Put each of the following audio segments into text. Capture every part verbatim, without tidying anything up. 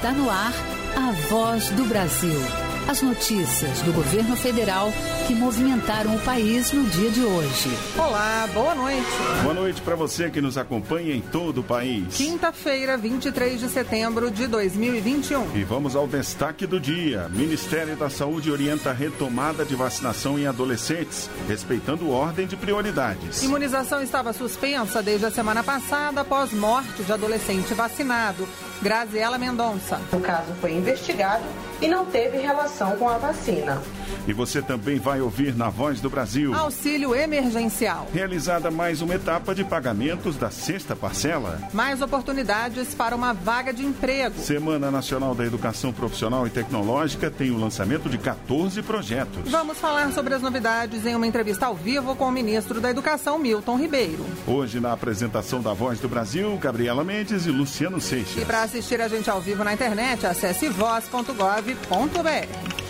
Está no ar a Voz do Brasil. As notícias do governo federal que movimentaram o país no dia de hoje. Olá, boa noite. Boa noite para você que nos acompanha em todo o país. Quinta-feira, vinte e três de setembro de dois mil e vinte e um. E vamos ao destaque do dia. Ministério da Saúde orienta a retomada de vacinação em adolescentes, respeitando ordem de prioridades. Imunização estava suspensa desde a semana passada após morte de adolescente vacinado. Graziela Mendonça. O caso foi investigado e não teve relação com a vacina. E você também vai ouvir na Voz do Brasil. Auxílio emergencial. Realizada mais uma etapa de pagamentos da sexta parcela. Mais oportunidades para uma vaga de emprego. Semana Nacional da Educação Profissional e Tecnológica tem o lançamento de quatorze projetos. Vamos falar sobre as novidades em uma entrevista ao vivo com o ministro da Educação, Milton Ribeiro. Hoje, na apresentação da Voz do Brasil, Gabriela Mendes e Luciano Seixas. E para assistir a gente ao vivo na internet, acesse voz ponto gov ponto br.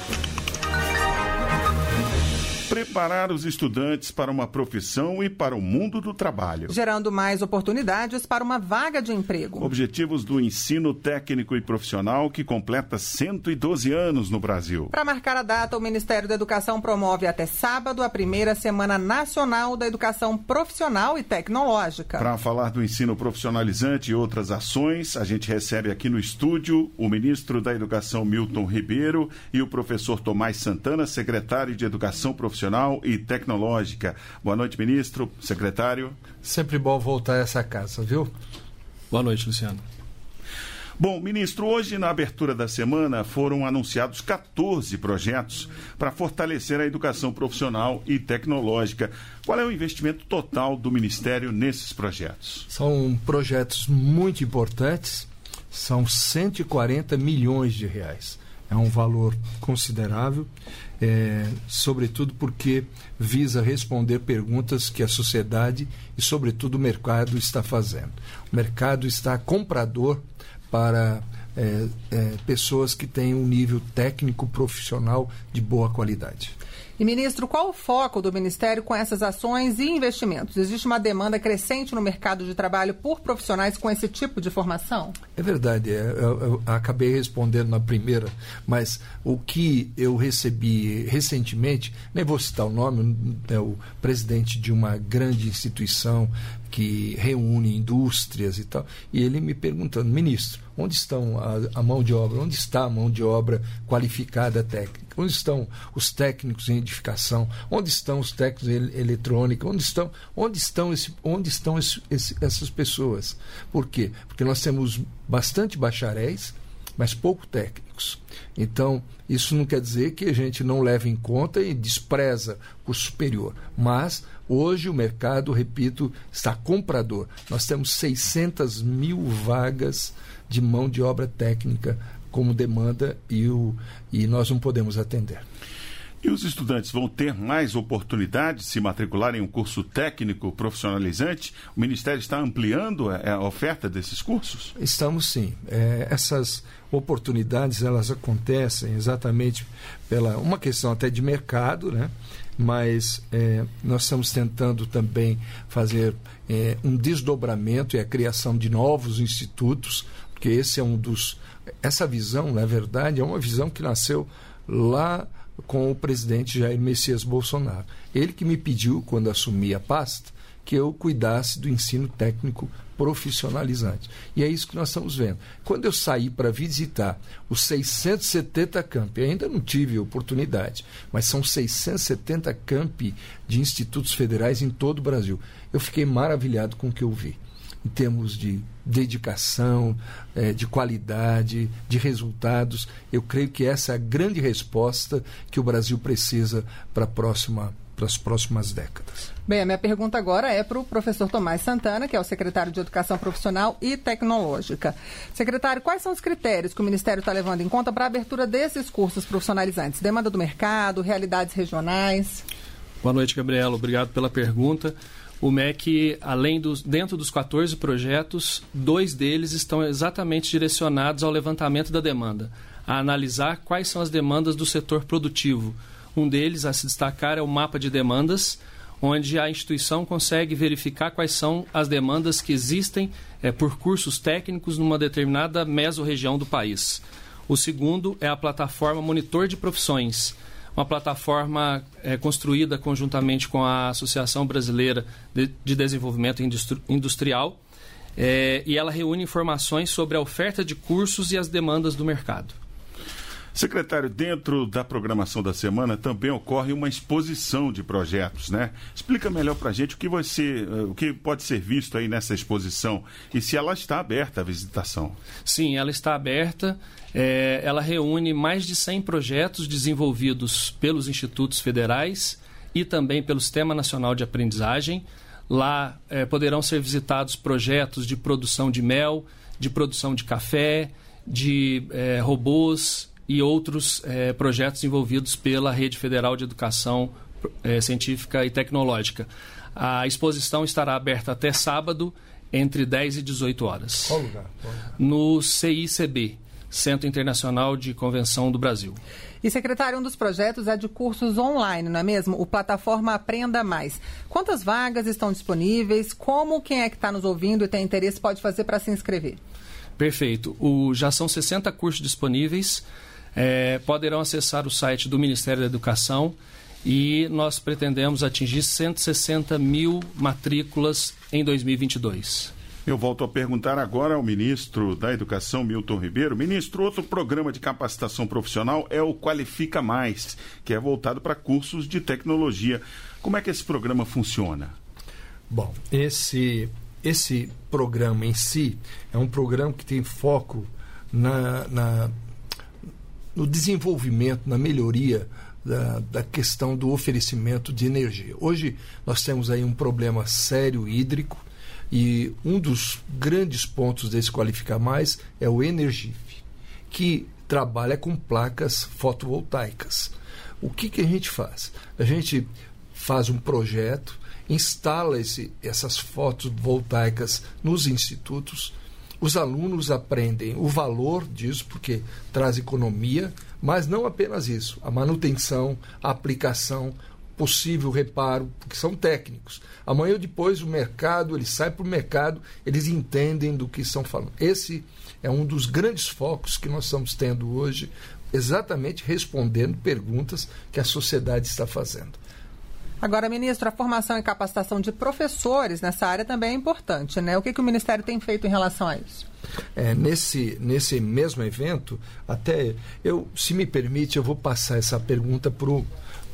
Preparar os estudantes para uma profissão e para o mundo do trabalho. Gerando mais oportunidades para uma vaga de emprego. Objetivos do ensino técnico e profissional que completa cento e doze anos no Brasil. Para marcar a data, o Ministério da Educação promove até sábado a primeira Semana Nacional da Educação Profissional e Tecnológica. Para falar do ensino profissionalizante e outras ações, a gente recebe aqui no estúdio o ministro da Educação, Milton Ribeiro, e o professor Tomás Santana, secretário de Educação Profissional e Tecnológica. Boa noite, ministro, secretário. Sempre bom voltar a essa casa, viu? Boa noite, Luciano. Bom, ministro, hoje na abertura da semana foram anunciados quatorze projetos para fortalecer a educação profissional e tecnológica. Qual é o investimento total do Ministério nesses projetos? São projetos muito importantes, são cento e quarenta milhões de reais. É um valor considerável, é, sobretudo porque visa responder perguntas que a sociedade e, sobretudo, o mercado está fazendo. O mercado está comprador para é, é, pessoas que têm um nível técnico profissional de boa qualidade. E, ministro, qual o foco do Ministério com essas ações e investimentos? Existe uma demanda crescente no mercado de trabalho por profissionais com esse tipo de formação? É verdade, eu, eu, eu acabei respondendo na primeira, mas o que eu recebi recentemente, nem vou citar o nome, é o presidente de uma grande instituição que reúne indústrias e tal, e ele me perguntando, ministro, onde estão a, a mão de obra, onde está a mão de obra qualificada técnica, onde estão os técnicos em edificação, onde estão os técnicos em eletrônica, onde estão, onde estão, esse, onde estão esse, esse, essas pessoas? Por quê? Porque nós temos bastante bacharéis, mas pouco técnicos. Então, isso não quer dizer que a gente não leve em conta e despreza o superior. Mas, hoje, o mercado, repito, está comprador. Nós temos seiscentas mil vagas de mão de obra técnica como demanda e, o, e nós não podemos atender. E os estudantes vão ter mais oportunidades de se matricular em um curso técnico profissionalizante? O Ministério está ampliando a, a oferta desses cursos? Estamos sim. É, essas oportunidades, elas acontecem exatamente pela uma questão até de mercado, né? Mas é, nós estamos tentando também fazer é, um desdobramento e a criação de novos institutos, porque esse é um dos... Essa visão, na verdade, é uma visão que nasceu lá com o presidente Jair Messias Bolsonaro. Ele que me pediu, quando assumi a pasta, que eu cuidasse do ensino técnico profissionalizante. E é isso que nós estamos vendo. Quando eu saí para visitar os seiscentos e setenta campi, ainda não tive oportunidade, mas são seiscentos e setenta campi de institutos federais em todo o Brasil. Eu fiquei maravilhado com o que eu vi. Em termos de dedicação, eh, de qualidade, de resultados, eu creio que essa é a grande resposta que o Brasil precisa para a próxima, para as próximas décadas. Bem, a minha pergunta agora é para o professor Tomás Santana, que é o secretário de Educação Profissional e Tecnológica. Secretário, quais são os critérios que o Ministério está levando em conta para a abertura desses cursos profissionalizantes? Demanda do mercado, realidades regionais? Boa noite, Gabriela. Obrigado pela pergunta. O M E C, além dos, dentro dos quatorze projetos, dois deles estão exatamente direcionados ao levantamento da demanda, a analisar quais são as demandas do setor produtivo. Um deles, a se destacar, é o mapa de demandas, onde a instituição consegue verificar quais são as demandas que existem é, por cursos técnicos numa determinada mesorregião do país. O segundo é a plataforma Monitor de Profissões, uma plataforma é, construída conjuntamente com a Associação Brasileira de, de Desenvolvimento Industri- Industrial, é, e ela reúne informações sobre a oferta de cursos e as demandas do mercado. Secretário, dentro da programação da semana também ocorre uma exposição de projetos, né? Explica melhor para a gente o que vai ser, o que pode ser visto aí nessa exposição e se ela está aberta à visitação. Sim, ela está aberta. É, ela reúne mais de cem projetos desenvolvidos pelos institutos federais e também pelo Sistema Nacional de Aprendizagem. Lá é, poderão ser visitados projetos de produção de mel, de produção de café, de é, robôs e outros é, projetos envolvidos pela Rede Federal de Educação é, Científica e Tecnológica. A exposição estará aberta até sábado, entre dez e dezoito horas. Qual lugar? Qual lugar? No C I C B, Centro Internacional de Convenção do Brasil. E, secretário, um dos projetos é de cursos online, não é mesmo? O Plataforma Aprenda Mais. Quantas vagas estão disponíveis? Como quem é que está nos ouvindo e tem interesse pode fazer para se inscrever? Perfeito. O, já são sessenta cursos disponíveis. É, poderão acessar o site do Ministério da Educação e nós pretendemos atingir cento e sessenta mil matrículas em dois mil e vinte e dois. Eu volto a perguntar agora ao ministro da Educação, Milton Ribeiro. Ministro, outro programa de capacitação profissional é o Qualifica Mais, que é voltado para cursos de tecnologia. Como é que esse programa funciona? Bom, esse, esse programa em si é um programa que tem foco na... na no desenvolvimento, na melhoria da, da questão do oferecimento de energia. Hoje nós temos aí um problema sério hídrico e um dos grandes pontos desse Qualificar Mais é o Energif, que trabalha com placas fotovoltaicas. O que, que a gente faz? A gente faz um projeto, instala esse, essas fotovoltaicas nos institutos. Os alunos aprendem o valor disso, porque traz economia, mas não apenas isso. A manutenção, a aplicação, possível reparo, porque são técnicos. Amanhã ou depois o mercado, eles saem para o mercado, eles entendem do que estão falando. Esse é um dos grandes focos que nós estamos tendo hoje, exatamente respondendo perguntas que a sociedade está fazendo. Agora, ministro, a formação e capacitação de professores nessa área também é importante, né? O que, que o Ministério tem feito em relação a isso? É, nesse, nesse mesmo evento, até eu, se me permite, eu vou passar essa pergunta para o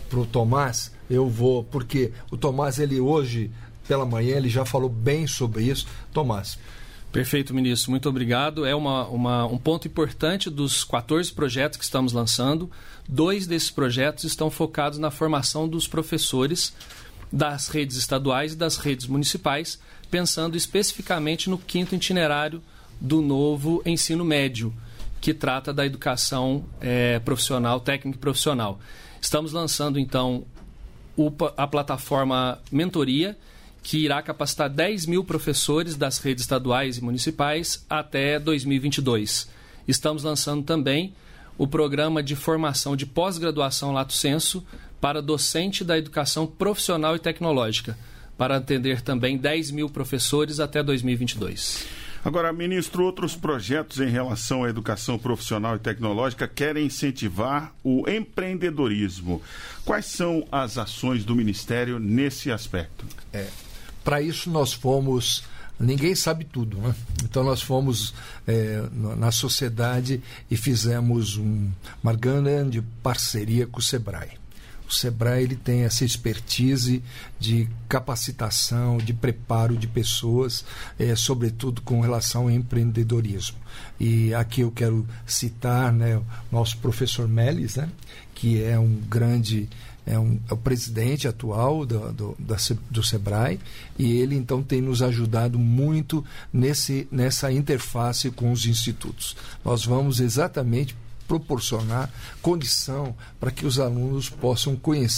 Tomás. Eu vou, porque o Tomás, ele hoje, pela manhã, ele já falou bem sobre isso. Tomás. Perfeito, ministro. Muito obrigado. É uma, uma, um ponto importante dos quatorze projetos que estamos lançando. Dois desses projetos estão focados na formação dos professores das redes estaduais e das redes municipais, pensando especificamente no quinto itinerário do novo ensino médio, que trata da educação é, profissional, técnica e profissional. Estamos lançando, então, o, a plataforma Mentoria, que irá capacitar dez mil professores das redes estaduais e municipais até dois mil e vinte e dois. Estamos lançando também o programa de formação de pós-graduação Lato Sensu para docente da educação profissional e tecnológica, para atender também dez mil professores até dois mil e vinte e dois. Agora, ministro, outros projetos em relação à educação profissional e tecnológica querem incentivar o empreendedorismo. Quais são as ações do Ministério nesse aspecto? É, para isso nós fomos... Ninguém sabe tudo, né? Então nós fomos é, na sociedade e fizemos um, uma grande parceria com o Sebrae. O Sebrae ele tem essa expertise de capacitação, de preparo de pessoas, é, sobretudo com relação ao empreendedorismo. E aqui eu quero citar, né, o nosso professor Melis, né, que é um grande... É, um, é o presidente atual do, do, da, do Sebrae, e ele então tem nos ajudado muito nesse, nessa interface com os institutos. Nós vamos exatamente proporcionar condição para que os alunos possam conhecer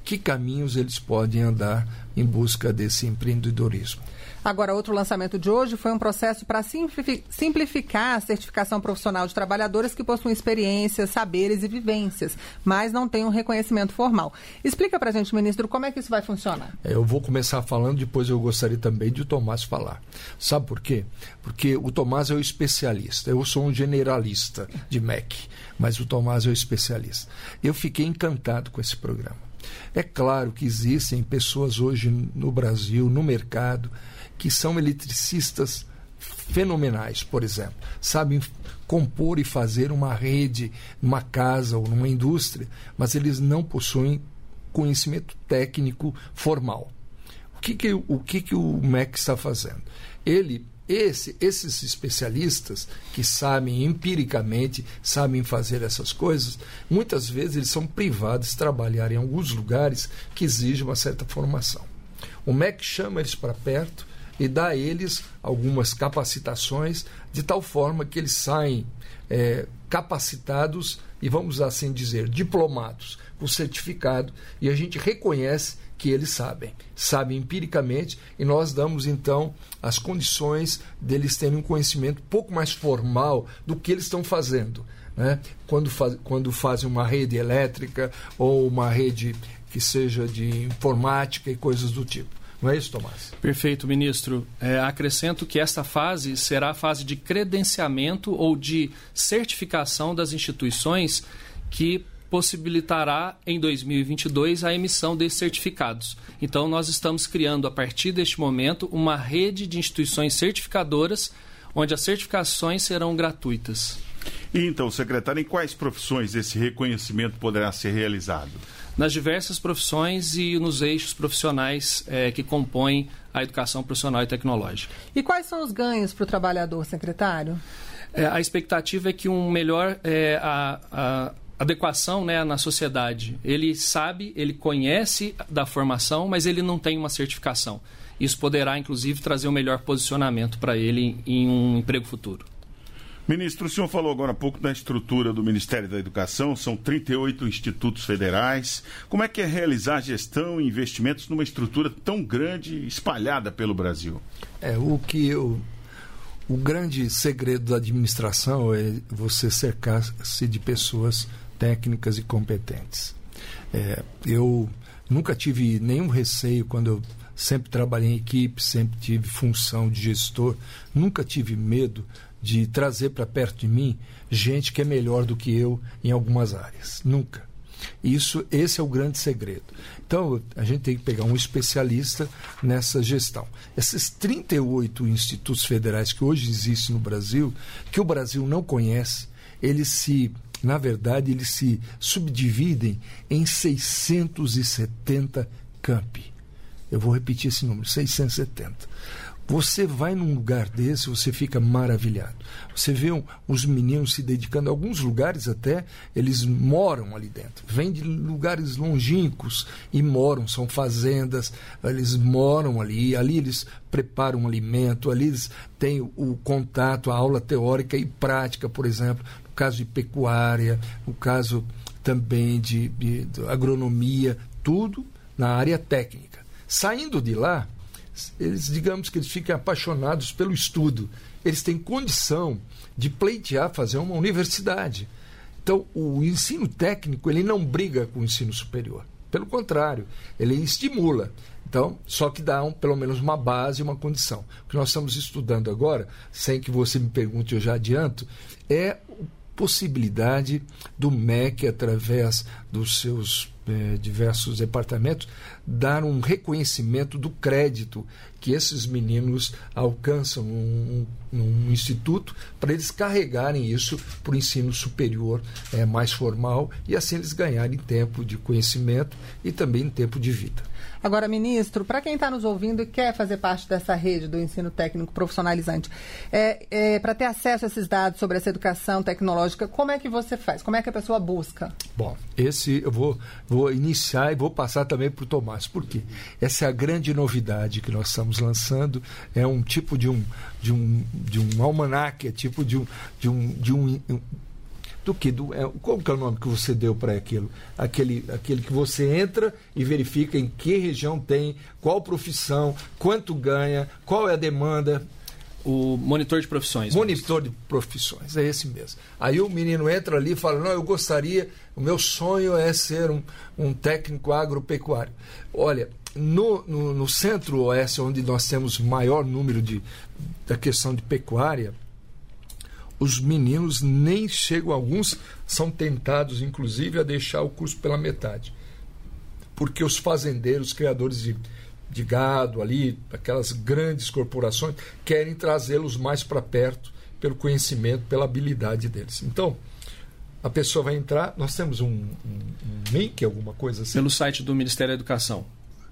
que caminhos eles podem andar em busca desse empreendedorismo. Agora, outro lançamento de hoje foi um processo para simplificar a certificação profissional de trabalhadores que possuem experiências, saberes e vivências, mas não têm um reconhecimento formal. Explica para a gente, ministro, como é que isso vai funcionar? É, eu vou começar falando, depois eu gostaria também de o Tomás falar. Sabe por quê? Porque o Tomás é o especialista, eu sou um generalista de M E C, mas o Tomás é o especialista. Eu fiquei encantado com esse programa. É claro que existem pessoas hoje no Brasil, no mercado, que são eletricistas fenomenais, por exemplo. Sabem compor e fazer uma rede numa casa ou numa indústria, mas eles não possuem conhecimento técnico formal. O que, que, o, que, que o M E C está fazendo? Ele, esse, esses especialistas que sabem empiricamente, sabem fazer essas coisas, muitas vezes eles são privados de trabalhar em alguns lugares que exigem uma certa formação. O M E C chama eles para perto e dá a eles algumas capacitações de tal forma que eles saem é, capacitados e, vamos assim dizer, diplomados, com certificado, e a gente reconhece que eles sabem, sabem empiricamente, e nós damos então as condições deles terem um conhecimento um pouco mais formal do que eles estão fazendo, né? Quando, faz, quando fazem uma rede elétrica ou uma rede que seja de informática e coisas do tipo. Não é isso, Tomás? Perfeito, ministro. É, acrescento que esta fase será a fase de credenciamento ou de certificação das instituições que possibilitará em dois mil e vinte e dois a emissão desses certificados. Então, nós estamos criando, a partir deste momento, uma rede de instituições certificadoras onde as certificações serão gratuitas. E então, secretário, em quais profissões esse reconhecimento poderá ser realizado? Nas diversas profissões e nos eixos profissionais é, que compõem a educação profissional e tecnológica. E quais são os ganhos para o trabalhador, secretário? É, a expectativa é que um melhor é, a, a adequação, né, na sociedade. Ele sabe, ele conhece da formação, mas ele não tem uma certificação. Isso poderá, inclusive, trazer um melhor posicionamento para ele em um emprego futuro. Ministro, o senhor falou agora há pouco da estrutura do Ministério da Educação, são trinta e oito institutos federais. Como é que é realizar gestão e investimentos numa estrutura tão grande, espalhada pelo Brasil? É, o que eu, o grande segredo da administração é você cercar-se de pessoas técnicas e competentes. É, eu nunca tive nenhum receio quando eu sempre trabalhei em equipe, sempre tive função de gestor, nunca tive medo de trazer para perto de mim gente que é melhor do que eu em algumas áreas. Nunca. Isso, esse é o grande segredo. Então, a gente tem que pegar um especialista nessa gestão. Esses trinta e oito institutos federais que hoje existem no Brasil, que o Brasil não conhece, eles se, na verdade, eles se subdividem em seiscentos e setenta campi. Eu vou repetir esse número, seiscentos e setenta. Você vai num lugar desse, você fica maravilhado. Você vê um, os meninos se dedicando, a alguns lugares até, eles moram ali dentro. Vêm de lugares longínquos e moram, são fazendas, eles moram ali, ali eles preparam um alimento, ali eles têm o, o contato, a aula teórica e prática, por exemplo, no caso de pecuária, no caso também de, de, de agronomia, tudo na área técnica. Saindo de lá, eles, digamos que eles ficam apaixonados pelo estudo. Eles têm condição de pleitear, fazer uma universidade. Então, o ensino técnico, ele não briga com o ensino superior. Pelo contrário, ele estimula. Então, só que dá um, pelo menos uma base, uma condição. O que nós estamos estudando agora, sem que você me pergunte, eu já adianto, é a possibilidade do M E C, através dos seus eh, diversos departamentos, dar um reconhecimento do crédito que esses meninos alcançam num, num instituto, para eles carregarem isso para o ensino superior eh, mais formal, e assim eles ganharem tempo de conhecimento e também tempo de vida. Agora, ministro, para quem está nos ouvindo e quer fazer parte dessa rede do ensino técnico profissionalizante, é, é, para ter acesso a esses dados sobre essa educação tecnológica, como é que você faz? Como é que a pessoa busca? Bom, esse eu vou, vou iniciar e vou passar também para o Tomás. Por quê? Essa é a grande novidade que nós estamos lançando. É um tipo de um, de um, de um almanaque, é tipo de um... De um, de um, um do que do... É, qual que é o nome que você deu para aquilo? Aquele, aquele que você entra e verifica em que região tem, qual profissão, quanto ganha, qual é a demanda... O monitor de profissões. Monitor de profissões, é esse mesmo. Aí o menino entra ali e fala, não, eu gostaria, o meu sonho é ser um, um técnico agropecuário. Olha, no, no, no centro-oeste, onde nós temos maior número de, da questão de pecuária, os meninos nem chegam, alguns são tentados, inclusive, a deixar o curso pela metade. Porque os fazendeiros, criadores de de gado ali, aquelas grandes corporações, querem trazê-los mais para perto pelo conhecimento, pela habilidade deles. Então, a pessoa vai entrar, nós temos um, um, um link, alguma coisa assim? Pelo site do Ministério da Educação,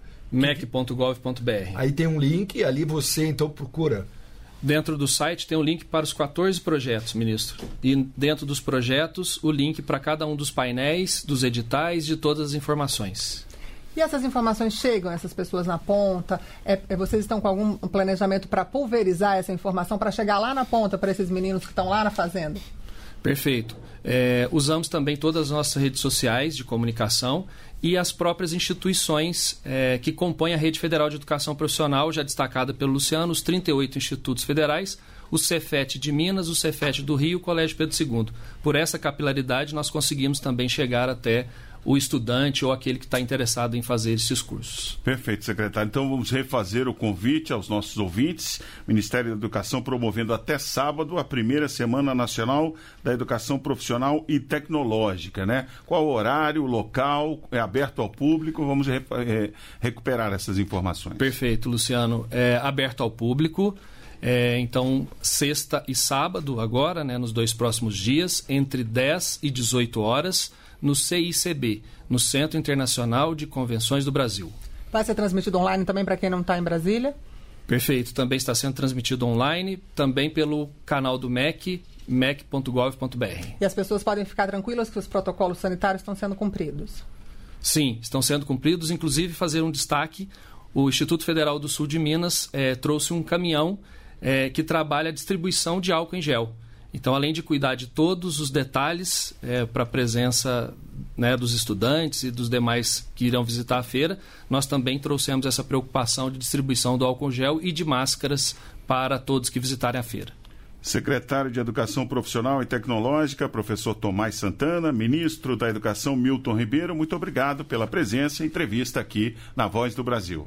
m e c ponto gov ponto b r. Aí tem um link, ali você então procura. Dentro do site tem um link para os quatorze projetos, ministro. E dentro dos projetos, o link para cada um dos painéis, dos editais, de todas as informações. E essas informações chegam a essas pessoas na ponta? É, é, vocês estão com algum planejamento para pulverizar essa informação, para chegar lá na ponta, para esses meninos que estão lá na fazenda? Perfeito. É, usamos também todas as nossas redes sociais de comunicação e as próprias instituições é, que compõem a Rede Federal de Educação Profissional, já destacada pelo Luciano, os trinta e oito institutos federais, o Cefet de Minas, o Cefet do Rio e o Colégio Pedro segundo. Por essa capilaridade, nós conseguimos também chegar até o estudante ou aquele que está interessado em fazer esses cursos. Perfeito, secretário. Então vamos refazer o convite aos nossos ouvintes. Ministério da Educação promovendo até sábado a primeira Semana Nacional da Educação Profissional e Tecnológica, né? Qual o horário, local, é aberto ao público? Vamos re- é, recuperar essas informações. Perfeito, Luciano. É aberto ao público. É, então, sexta e sábado agora, né, nos dois próximos dias, entre dez e dezoito horas, no C I C B, no Centro Internacional de Convenções do Brasil. Vai ser transmitido online também para quem não está em Brasília? Perfeito. Também está sendo transmitido online, também pelo canal do M E C, m e c ponto gov ponto b r. E as pessoas podem ficar tranquilas que os protocolos sanitários estão sendo cumpridos? Sim, estão sendo cumpridos. Inclusive, fazer um destaque, o Instituto Federal do Sul de Minas eh, trouxe um caminhão eh, que trabalha a distribuição de álcool em gel. Então, além de cuidar de todos os detalhes é, para a presença, né, dos estudantes e dos demais que irão visitar a feira, nós também trouxemos essa preocupação de distribuição do álcool gel e de máscaras para todos que visitarem a feira. Secretário de Educação Profissional e Tecnológica, professor Tomás Santana, ministro da Educação Milton Ribeiro, muito obrigado pela presença e entrevista aqui na Voz do Brasil.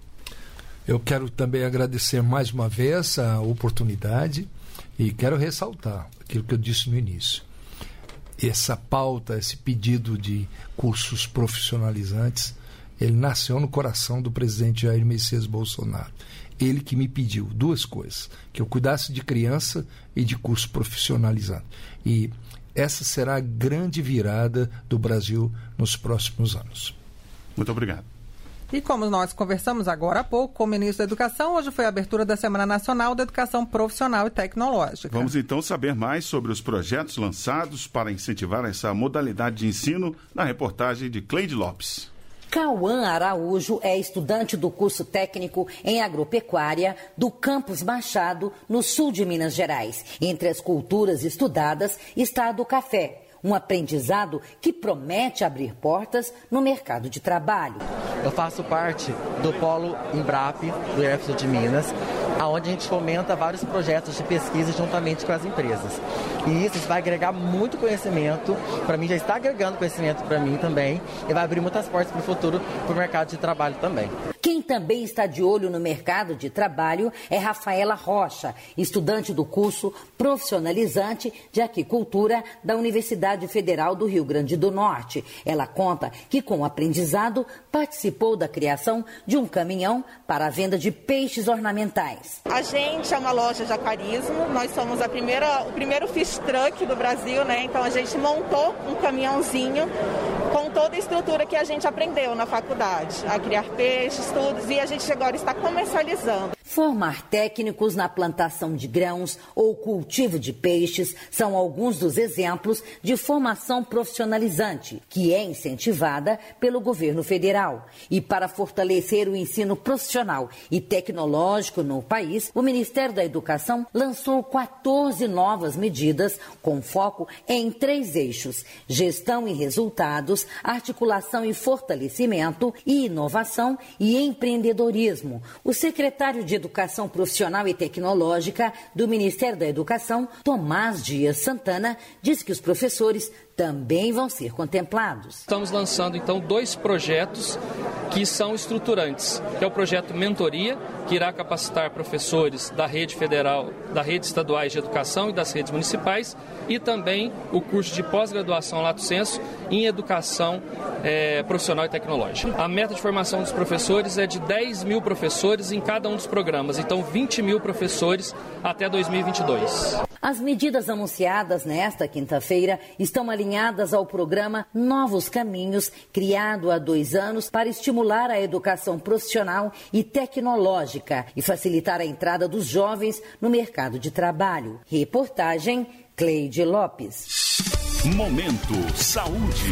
Eu quero também agradecer mais uma vez a oportunidade. E quero ressaltar aquilo que eu disse no início. Essa pauta, esse pedido de cursos profissionalizantes, ele nasceu no coração do presidente Jair Messias Bolsonaro. Ele que me pediu duas coisas, que eu cuidasse de criança e de curso profissionalizante. E essa será a grande virada do Brasil nos próximos anos. Muito obrigado. E como nós conversamos agora há pouco com o ministro da Educação, hoje foi a abertura da Semana Nacional da Educação Profissional e Tecnológica. Vamos então saber mais sobre os projetos lançados para incentivar essa modalidade de ensino na reportagem de Cleide Lopes. Cauã Araújo é estudante do curso técnico em agropecuária do Campus Machado, no sul de Minas Gerais. Entre as culturas estudadas está a do café, um aprendizado que promete abrir portas no mercado de trabalho. Eu faço parte do Polo Embrap, do I F S U de Minas, onde a gente fomenta vários projetos de pesquisa juntamente com as empresas. E isso vai agregar muito conhecimento, para mim já está agregando conhecimento para mim também, e vai abrir muitas portas para o futuro, para o mercado de trabalho também. Quem também está de olho no mercado de trabalho é Rafaela Rocha, estudante do curso profissionalizante de aquicultura da Universidade Federal do Rio Grande do Norte. Ela conta que com o aprendizado participou da criação de um caminhão para a venda de peixes ornamentais. A gente é uma loja de aquarismo, nós somos a primeira, o primeiro fish truck do Brasil, né? Então a gente montou um caminhãozinho com toda a estrutura que a gente aprendeu na faculdade, a criar peixes, tudo, e a gente agora está comercializando. Formar técnicos na plantação de grãos ou cultivo de peixes são alguns dos exemplos de formação profissionalizante, que é incentivada pelo governo federal. E para fortalecer o ensino profissional e tecnológico no país, o Ministério da Educação lançou quatorze novas medidas com foco em três eixos: gestão e resultados, articulação e fortalecimento, e inovação e empreendedorismo. O secretário de Educação Profissional e Tecnológica do Ministério da Educação, Tomás Dias Santana, disse que os professores também vão ser contemplados. Estamos lançando, então, dois projetos que são estruturantes, que é o projeto Mentoria, que irá capacitar professores da rede federal, da rede estaduais de educação e das redes municipais, e também o curso de pós-graduação Lato Sensu em Educação é, Profissional e Tecnológica. A meta de formação dos professores é de dez mil professores em cada um dos programas, então vinte mil professores até dois mil e vinte e dois. As medidas anunciadas nesta quinta-feira estão alinhadas ao programa Novos Caminhos, criado há dois anos para estimular a educação profissional e tecnológica e facilitar a entrada dos jovens no mercado de trabalho. Reportagem Cleide Lopes. Momento Saúde.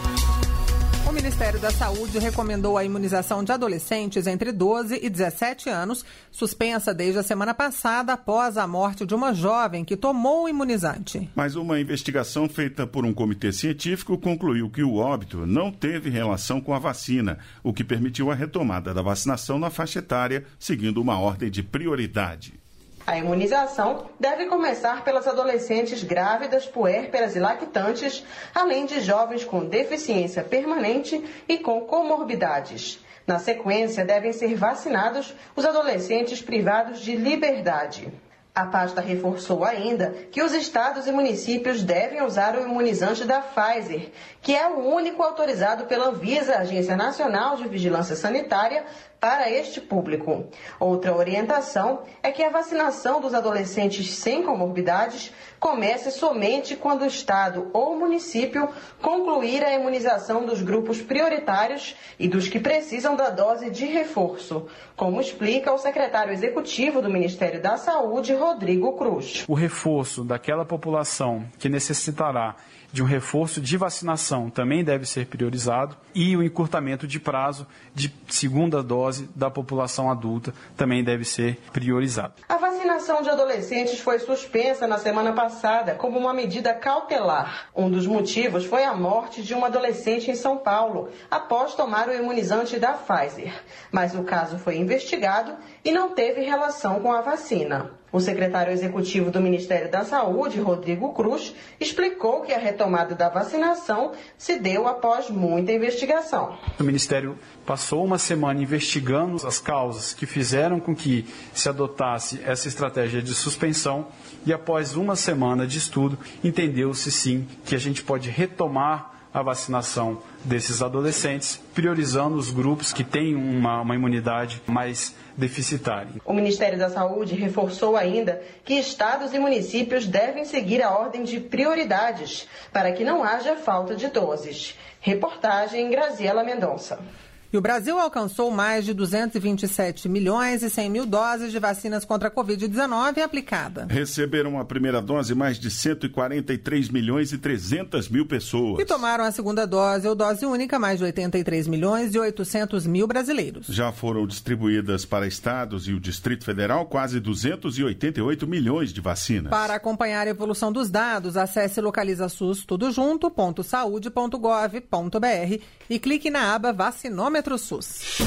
O Ministério da Saúde recomendou a imunização de adolescentes entre doze e dezessete anos, suspensa desde a semana passada após a morte de uma jovem que tomou o imunizante. Mas uma investigação feita por um comitê científico concluiu que o óbito não teve relação com a vacina, o que permitiu a retomada da vacinação na faixa etária, seguindo uma ordem de prioridade. A imunização deve começar pelas adolescentes grávidas, puérperas e lactantes, além de jovens com deficiência permanente e com comorbidades. Na sequência, devem ser vacinados os adolescentes privados de liberdade. A pasta reforçou ainda que os estados e municípios devem usar o imunizante da Pfizer, que é o único autorizado pela Anvisa, Agência Nacional de Vigilância Sanitária, para este público. Outra orientação é que a vacinação dos adolescentes sem comorbidades comece somente quando o estado ou município concluir a imunização dos grupos prioritários e dos que precisam da dose de reforço, como explica o secretário executivo do Ministério da Saúde, Rodrigo Cruz. O reforço daquela população que necessitará de um reforço de vacinação também deve ser priorizado, e o encurtamento de prazo de segunda dose da população adulta também deve ser priorizado. A vacinação de adolescentes foi suspensa na semana passada como uma medida cautelar. Um dos motivos foi a morte de um adolescente em São Paulo, após tomar o imunizante da Pfizer. Mas o caso foi investigado e não teve relação com a vacina. O secretário executivo do Ministério da Saúde, Rodrigo Cruz, explicou que a retomada da vacinação se deu após muita investigação. O Ministério passou uma semana investigando as causas que fizeram com que se adotasse essa estratégia de suspensão, e após uma semana de estudo, entendeu-se sim que a gente pode retomar a vacinação desses adolescentes, priorizando os grupos que têm uma, uma imunidade mais deficitária. O Ministério da Saúde reforçou ainda que estados e municípios devem seguir a ordem de prioridades para que não haja falta de doses. Reportagem Graziela Mendonça. E o Brasil alcançou mais de duzentos e vinte e sete milhões e cem mil doses de vacinas contra a covid dezenove aplicada. Receberam a primeira dose mais de cento e quarenta e três milhões e trezentas mil pessoas. E tomaram a segunda dose ou dose única mais de oitenta e três milhões e oitocentos mil brasileiros. Já foram distribuídas para estados e o Distrito Federal quase duzentos e oitenta e oito milhões de vacinas. Para acompanhar a evolução dos dados, acesse localizasus tudo junto ponto saúde ponto gov ponto br e clique na aba Vacinômetro SUS.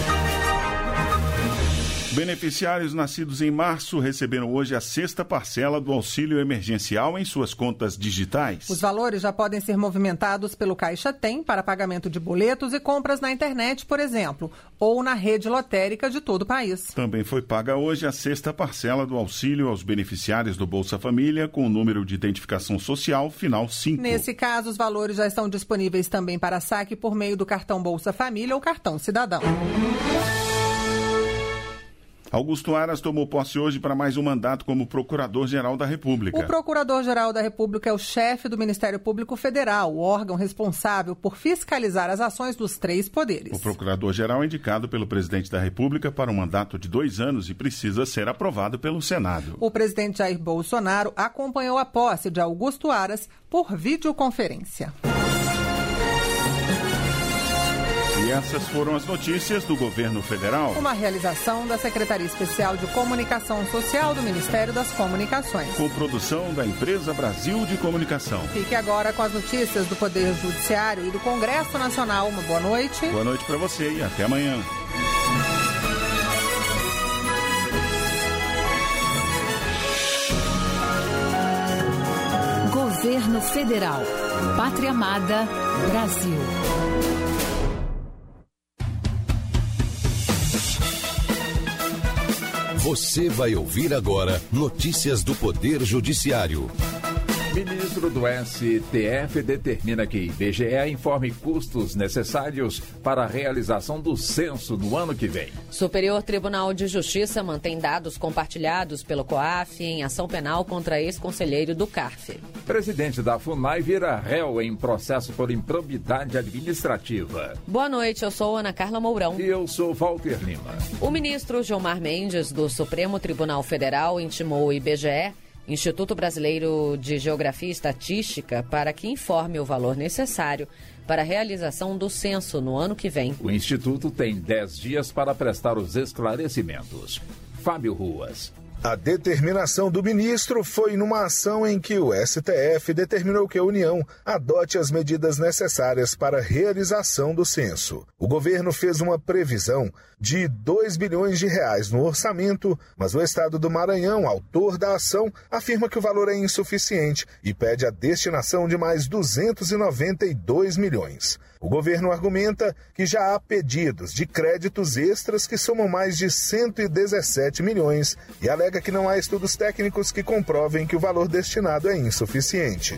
Beneficiários nascidos em março receberam hoje a sexta parcela do auxílio emergencial em suas contas digitais. Os valores já podem ser movimentados pelo Caixa Tem para pagamento de boletos e compras na internet, por exemplo, ou na rede lotérica de todo o país. Também foi paga hoje a sexta parcela do auxílio aos beneficiários do Bolsa Família com o número de identificação social final cinco. Nesse caso, os valores já estão disponíveis também para saque por meio do cartão Bolsa Família ou cartão Cidadão. Augusto Aras tomou posse hoje para mais um mandato como Procurador-Geral da República. O Procurador-Geral da República é o chefe do Ministério Público Federal, o órgão responsável por fiscalizar as ações dos três poderes. O Procurador-Geral é indicado pelo Presidente da República para um mandato de dois anos e precisa ser aprovado pelo Senado. O presidente Jair Bolsonaro acompanhou a posse de Augusto Aras por videoconferência. E essas foram as notícias do Governo Federal. Uma realização da Secretaria Especial de Comunicação Social do Ministério das Comunicações. Com produção da Empresa Brasil de Comunicação. Fique agora com as notícias do Poder Judiciário e do Congresso Nacional. Uma boa noite. Boa noite para você e até amanhã. Governo Federal. Pátria Amada, Brasil. Você vai ouvir agora notícias do Poder Judiciário. Ministro do S T F determina que I B G E informe custos necessários para a realização do censo no ano que vem. Superior Tribunal de Justiça mantém dados compartilhados pelo COAF em ação penal contra ex-conselheiro do CARF. Presidente da FUNAI vira réu em processo por improbidade administrativa. Boa noite, eu sou Ana Carla Mourão. E eu sou Walter Lima. O ministro Gilmar Mendes, do Supremo Tribunal Federal, intimou o I B G E, Instituto Brasileiro de Geografia e Estatística, para que informe o valor necessário para a realização do censo no ano que vem. O Instituto tem dez dias para prestar os esclarecimentos. Fábio Ruas. A determinação do ministro foi numa ação em que o S T F determinou que a União adote as medidas necessárias para a realização do censo. O governo fez uma previsão de dois bilhões de reais no orçamento, mas o estado do Maranhão, autor da ação, afirma que o valor é insuficiente e pede a destinação de mais duzentos e noventa e dois milhões. O governo argumenta que já há pedidos de créditos extras que somam mais de cento e dezessete milhões e alega que não há estudos técnicos que comprovem que o valor destinado é insuficiente.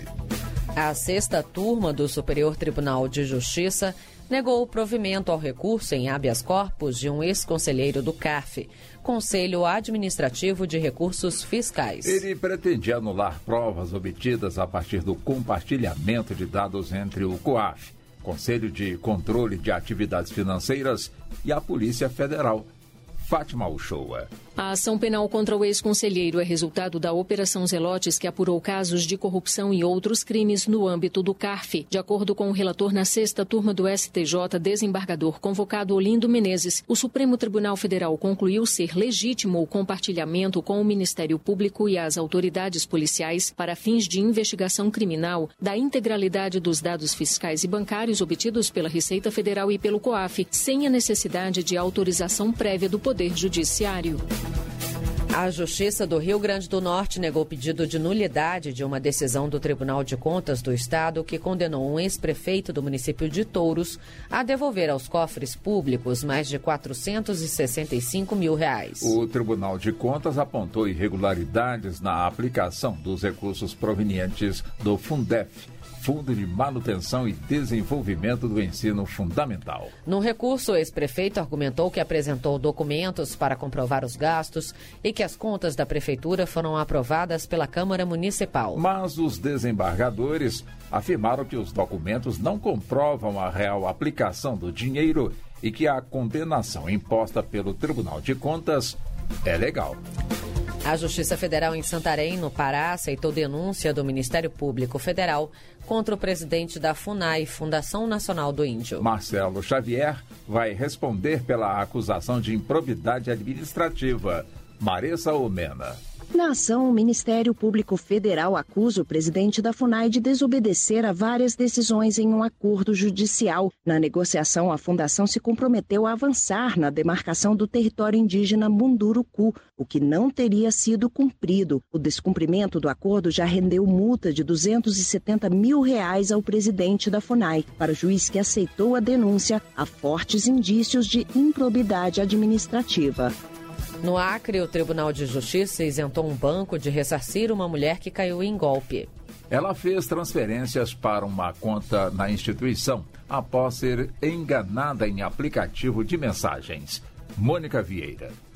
A sexta turma do Superior Tribunal de Justiça negou o provimento ao recurso em habeas corpus de um ex-conselheiro do CARF, Conselho Administrativo de Recursos Fiscais. Ele pretendia anular provas obtidas a partir do compartilhamento de dados entre o COAF, Conselho de Controle de Atividades Financeiras, e a Polícia Federal. Fátima Uchoa. A ação penal contra o ex-conselheiro é resultado da Operação Zelotes, que apurou casos de corrupção e outros crimes no âmbito do CARF. De acordo com o relator na sexta turma do S T J, desembargador convocado Olindo Menezes, o Supremo Tribunal Federal concluiu ser legítimo o compartilhamento com o Ministério Público e as autoridades policiais para fins de investigação criminal da integralidade dos dados fiscais e bancários obtidos pela Receita Federal e pelo COAF, sem a necessidade de autorização prévia do Poder Judiciário. A Justiça do Rio Grande do Norte negou pedido de nulidade de uma decisão do Tribunal de Contas do Estado que condenou um ex-prefeito do município de Touros a devolver aos cofres públicos mais de quatrocentos e sessenta e cinco mil reais. O Tribunal de Contas apontou irregularidades na aplicação dos recursos provenientes do Fundef, Fundo de Manutenção e Desenvolvimento do Ensino Fundamental. No recurso, o ex-prefeito argumentou que apresentou documentos para comprovar os gastos e que as contas da prefeitura foram aprovadas pela Câmara Municipal. Mas os desembargadores afirmaram que os documentos não comprovam a real aplicação do dinheiro e que a condenação imposta pelo Tribunal de Contas é legal. A Justiça Federal em Santarém, no Pará, aceitou denúncia do Ministério Público Federal contra o presidente da FUNAI, Fundação Nacional do Índio. Marcelo Xavier vai responder pela acusação de improbidade administrativa. Maressa Omena. Na ação, o Ministério Público Federal acusa o presidente da FUNAI de desobedecer a várias decisões em um acordo judicial. Na negociação, a fundação se comprometeu a avançar na demarcação do território indígena Munduruku, o que não teria sido cumprido. O descumprimento do acordo já rendeu multa de duzentos e setenta mil reais ao presidente da FUNAI. Para o juiz que aceitou a denúncia, há fortes indícios de improbidade administrativa. No Acre, o Tribunal de Justiça isentou um banco de ressarcir uma mulher que caiu em golpe. Ela fez transferências para uma conta na instituição após ser enganada em aplicativo de mensagens. Mônica Vieira.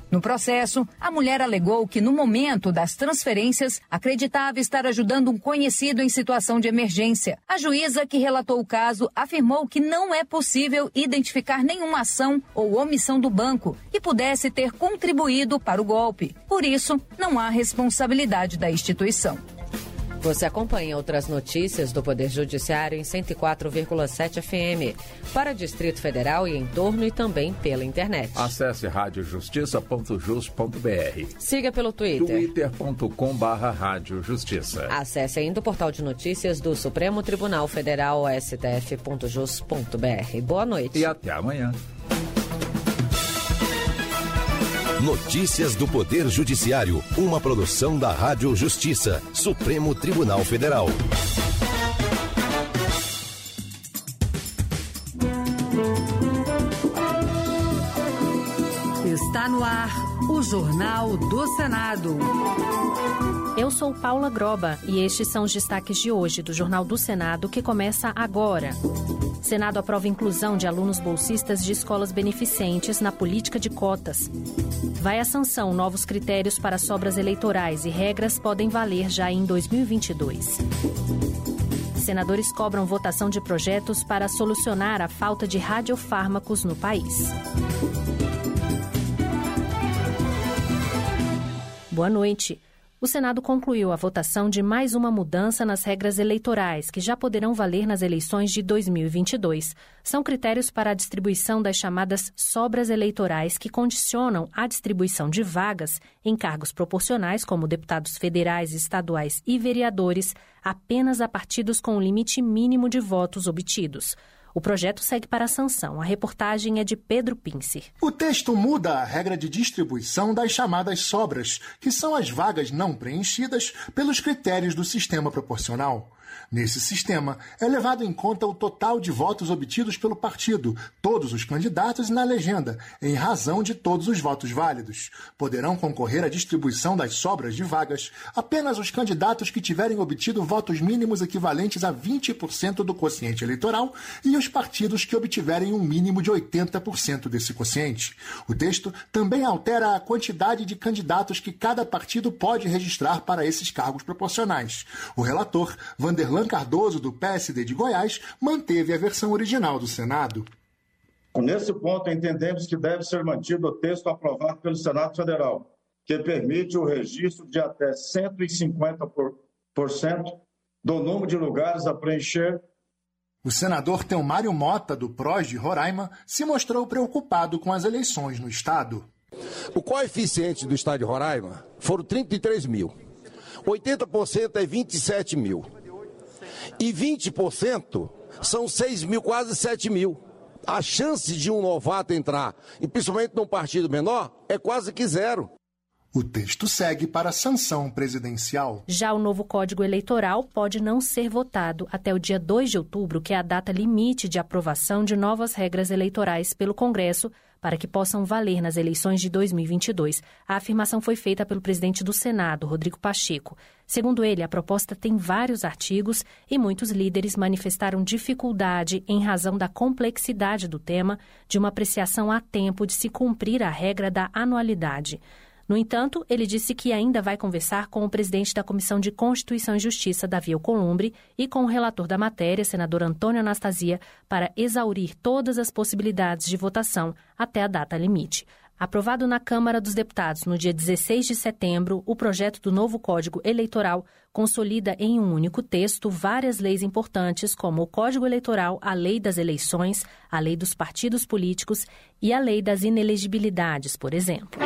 No processo, a mulher alegou que no momento das transferências acreditava estar ajudando um conhecido em situação de emergência. A juíza que relatou o caso afirmou que não é possível identificar nenhuma ação ou omissão do banco que pudesse ter contribuído para o golpe. Por isso, não há responsabilidade da instituição. Você acompanha outras notícias do Poder Judiciário em cento e quatro vírgula sete F M, para Distrito Federal e em torno e também pela internet. Acesse rádio justiça ponto jus ponto b r. Siga pelo Twitter. twitter ponto com barra rádio justiça. Acesse ainda o portal de notícias do Supremo Tribunal Federal, s t f ponto jus ponto b r. Boa noite. E até amanhã. Notícias do Poder Judiciário, uma produção da Rádio Justiça, Supremo Tribunal Federal. Está no ar o Jornal do Senado. Eu sou Paula Groba e estes são os destaques de hoje do Jornal do Senado, que começa agora. Senado aprova inclusão de alunos bolsistas de escolas beneficentes na política de cotas. Vai à sanção novos critérios para sobras eleitorais e regras podem valer já em dois mil e vinte e dois. Senadores cobram votação de projetos para solucionar a falta de radiofármacos no país. Boa noite. O Senado concluiu a votação de mais uma mudança nas regras eleitorais, que já poderão valer nas eleições de dois mil e vinte e dois. São critérios para a distribuição das chamadas sobras eleitorais, que condicionam a distribuição de vagas em cargos proporcionais, como deputados federais, estaduais e vereadores, apenas a partidos com o limite mínimo de votos obtidos. O projeto segue para a sanção. A reportagem é de Pedro Pincer. O texto muda a regra de distribuição das chamadas sobras, que são as vagas não preenchidas pelos critérios do sistema proporcional. Nesse sistema, é levado em conta o total de votos obtidos pelo partido, todos os candidatos e na legenda, em razão de todos os votos válidos. Poderão concorrer à distribuição das sobras de vagas apenas os candidatos que tiverem obtido votos mínimos equivalentes a vinte por cento do quociente eleitoral e os partidos que obtiverem um mínimo de oitenta por cento desse quociente. O texto também altera a quantidade de candidatos que cada partido pode registrar para esses cargos proporcionais. O relator, Vanderlan Cardoso, do P S D de Goiás, manteve a versão original do Senado. Nesse ponto, entendemos que deve ser mantido o texto aprovado pelo Senado Federal, que permite o registro de até cento e cinquenta por cento do número de lugares a preencher. O senador Teomário Mota, do P R O S de Roraima, se mostrou preocupado com as eleições no estado. O coeficiente do estado de Roraima foram trinta e três mil. oitenta por cento é vinte e sete mil. E vinte por cento são seis mil, quase sete mil. A chance de um novato entrar, e principalmente num partido menor, é quase que zero. O texto segue para a sanção presidencial. Já o novo Código Eleitoral pode não ser votado até o dia dois de outubro, que é a data limite de aprovação de novas regras eleitorais pelo Congresso, para que possam valer nas eleições de dois mil e vinte e dois. A afirmação foi feita pelo presidente do Senado, Rodrigo Pacheco. Segundo ele, a proposta tem vários artigos e muitos líderes manifestaram dificuldade em razão da complexidade do tema, de uma apreciação a tempo de se cumprir a regra da anualidade. No entanto, ele disse que ainda vai conversar com o presidente da Comissão de Constituição e Justiça, Davi Alcolumbre, e com o relator da matéria, senador Antônio Anastasia, para exaurir todas as possibilidades de votação até a data limite. Aprovado na Câmara dos Deputados no dia dezesseis de setembro, o projeto do novo Código Eleitoral consolida em um único texto várias leis importantes, como o Código Eleitoral, a Lei das Eleições, a Lei dos Partidos Políticos e a Lei das Inelegibilidades, por exemplo.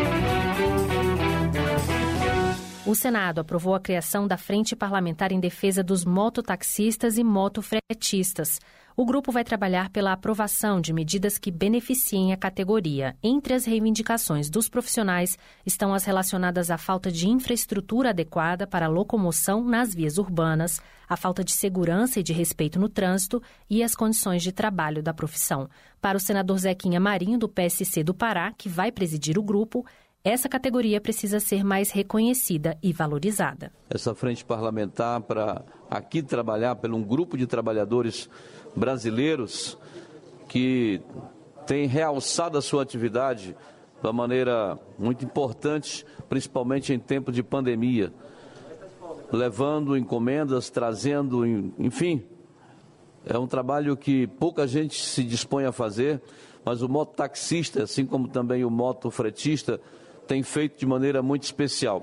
O Senado aprovou a criação da Frente Parlamentar em Defesa dos Mototaxistas e Motofretistas. O grupo vai trabalhar pela aprovação de medidas que beneficiem a categoria. Entre as reivindicações dos profissionais estão as relacionadas à falta de infraestrutura adequada para a locomoção nas vias urbanas, a falta de segurança e de respeito no trânsito e as condições de trabalho da profissão. Para o senador Zequinha Marinho, do P S C do Pará, que vai presidir o grupo, essa categoria precisa ser mais reconhecida e valorizada. Essa frente parlamentar para aqui trabalhar por um grupo de trabalhadores brasileiros que tem realçado a sua atividade de uma maneira muito importante, principalmente em tempo de pandemia, levando encomendas, trazendo, enfim, é um trabalho que pouca gente se dispõe a fazer, mas o mototaxista, assim como também o motofretista, tem feito de maneira muito especial.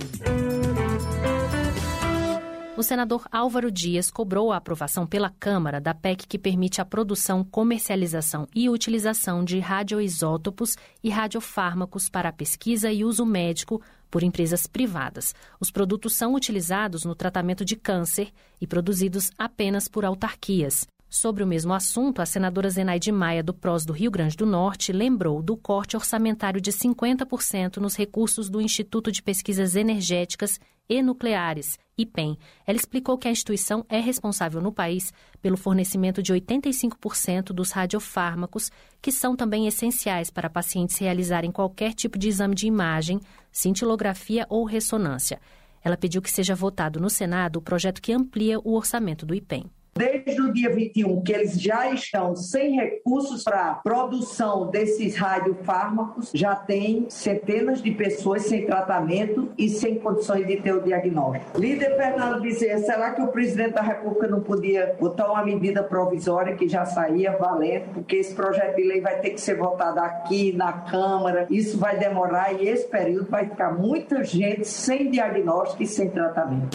O senador Álvaro Dias cobrou a aprovação pela Câmara da P E C que permite a produção, comercialização e utilização de radioisótopos e radiofármacos para pesquisa e uso médico por empresas privadas. Os produtos são utilizados no tratamento de câncer e produzidos apenas por autarquias. Sobre o mesmo assunto, a senadora Zenaide Maia, do P R O S do Rio Grande do Norte, lembrou do corte orçamentário de cinquenta por cento nos recursos do Instituto de Pesquisas Energéticas e Nucleares, I P E N. Ela explicou que a instituição é responsável no país pelo fornecimento de oitenta e cinco por cento dos radiofármacos, que são também essenciais para pacientes realizarem qualquer tipo de exame de imagem, cintilografia ou ressonância. Ela pediu que seja votado no Senado o projeto que amplia o orçamento do I P E N. Desde o dia vinte e um, que eles já estão sem recursos para a produção desses radiofármacos, já tem centenas de pessoas sem tratamento e sem condições de ter o diagnóstico. Líder Fernando Bezerra, será que o presidente da República não podia botar uma medida provisória que já saía valendo, porque esse projeto de lei vai ter que ser votado aqui na Câmara, isso vai demorar e esse período vai ficar muita gente sem diagnóstico e sem tratamento.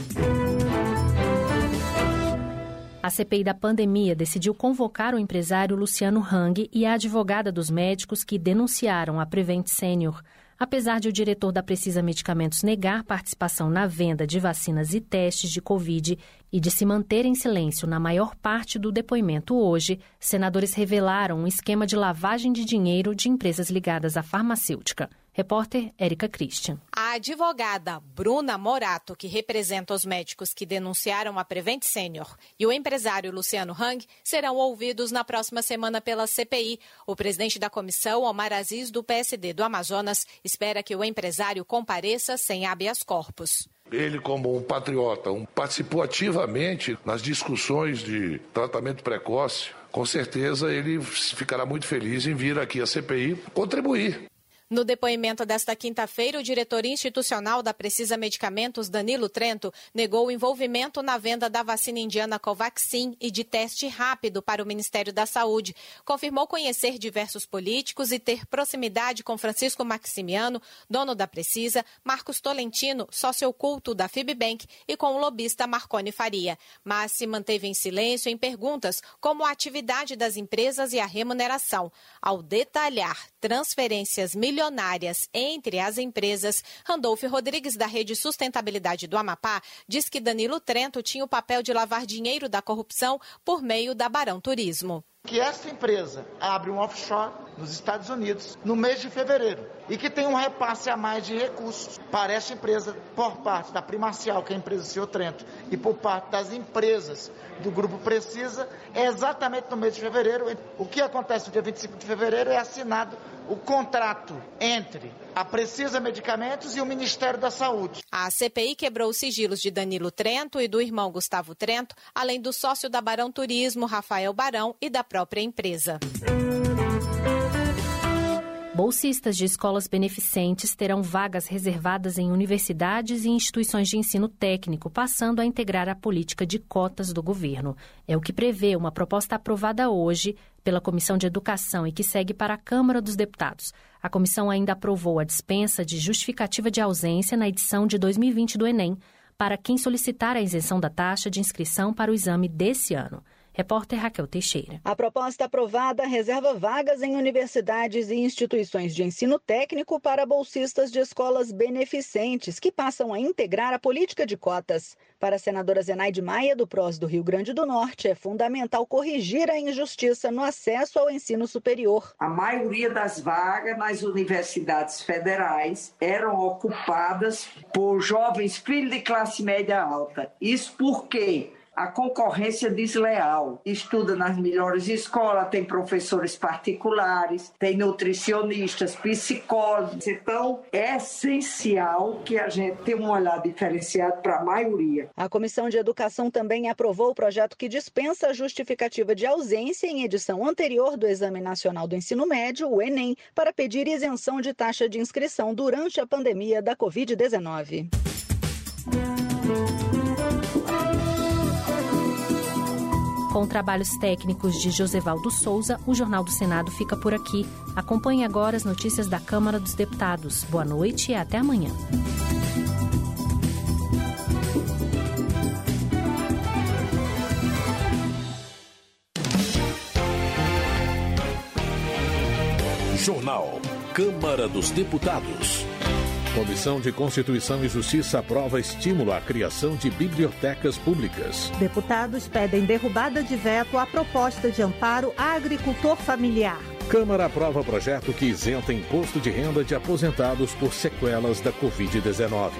A C P I da pandemia decidiu convocar o empresário Luciano Hang e a advogada dos médicos que denunciaram a Prevent Senior. Apesar de o diretor da Precisa Medicamentos negar participação na venda de vacinas e testes de Covid e de se manter em silêncio na maior parte do depoimento hoje, senadores revelaram um esquema de lavagem de dinheiro de empresas ligadas à farmacêutica. Repórter Érica Christian. A advogada Bruna Morato, que representa os médicos que denunciaram a Prevent Senior, e o empresário Luciano Hang serão ouvidos na próxima semana pela C P I. O presidente da comissão, Omar Aziz, do P S D do Amazonas, espera que o empresário compareça sem habeas corpus. Ele, como um patriota, um, participou ativamente nas discussões de tratamento precoce. Com certeza ele ficará muito feliz em vir aqui à C P I contribuir. No depoimento desta quinta-feira, o diretor institucional da Precisa Medicamentos, Danilo Trento, negou o envolvimento na venda da vacina indiana Covaxin e de teste rápido para o Ministério da Saúde. Confirmou conhecer diversos políticos e ter proximidade com Francisco Maximiano, dono da Precisa, Marcos Tolentino, sócio oculto da Fibbank, e com o lobista Marconi Faria. Mas se manteve em silêncio em perguntas como a atividade das empresas e a remuneração. Ao detalhar transferências milionárias milionárias entre as empresas, Randolfo Rodrigues, da Rede Sustentabilidade do Amapá, diz que Danilo Trento tinha o papel de lavar dinheiro da corrupção por meio da Barão Turismo. Que esta empresa abre um offshore nos Estados Unidos no mês de fevereiro e que tem um repasse a mais de recursos para esta empresa por parte da Primarcial, que é a empresa do senhor Trento, e por parte das empresas do Grupo Precisa, é exatamente no mês de fevereiro. O que acontece no dia vinte e cinco de fevereiro é assinado o contrato entre a Precisa Medicamentos e o Ministério da Saúde. A C P I quebrou os sigilos de Danilo Trento e do irmão Gustavo Trento, além do sócio da Barão Turismo, Rafael Barão, e da própria empresa. Bolsistas de escolas beneficentes terão vagas reservadas em universidades e instituições de ensino técnico, passando a integrar a política de cotas do governo. É o que prevê uma proposta aprovada hoje pela Comissão de Educação e que segue para a Câmara dos Deputados. A comissão ainda aprovou a dispensa de justificativa de ausência na edição de dois mil e vinte do Enem para quem solicitar a isenção da taxa de inscrição para o exame desse ano. Repórter Raquel Teixeira. A proposta aprovada reserva vagas em universidades e instituições de ensino técnico para bolsistas de escolas beneficentes, que passam a integrar a política de cotas. Para a senadora Zenaide Maia, do P R O S do Rio Grande do Norte, é fundamental corrigir a injustiça no acesso ao ensino superior. A maioria das vagas nas universidades federais eram ocupadas por jovens filhos de classe média alta. Isso porque a concorrência desleal. Estuda nas melhores escolas, tem professores particulares, tem nutricionistas, psicólogos. Então, é essencial que a gente tenha um olhar diferenciado para a maioria. A Comissão de Educação também aprovou o projeto que dispensa a justificativa de ausência em edição anterior do Exame Nacional do Ensino Médio, o Enem, para pedir isenção de taxa de inscrição durante a pandemia da covid dezenove. Com trabalhos técnicos de Josevaldo Souza, o Jornal do Senado fica por aqui. Acompanhe agora as notícias da Câmara dos Deputados. Boa noite e até amanhã. Jornal Câmara dos Deputados. Comissão de Constituição e Justiça aprova estímulo à criação de bibliotecas públicas. Deputados pedem derrubada de veto à proposta de amparo a agricultor familiar. Câmara aprova projeto que isenta imposto de renda de aposentados por sequelas da covid dezenove.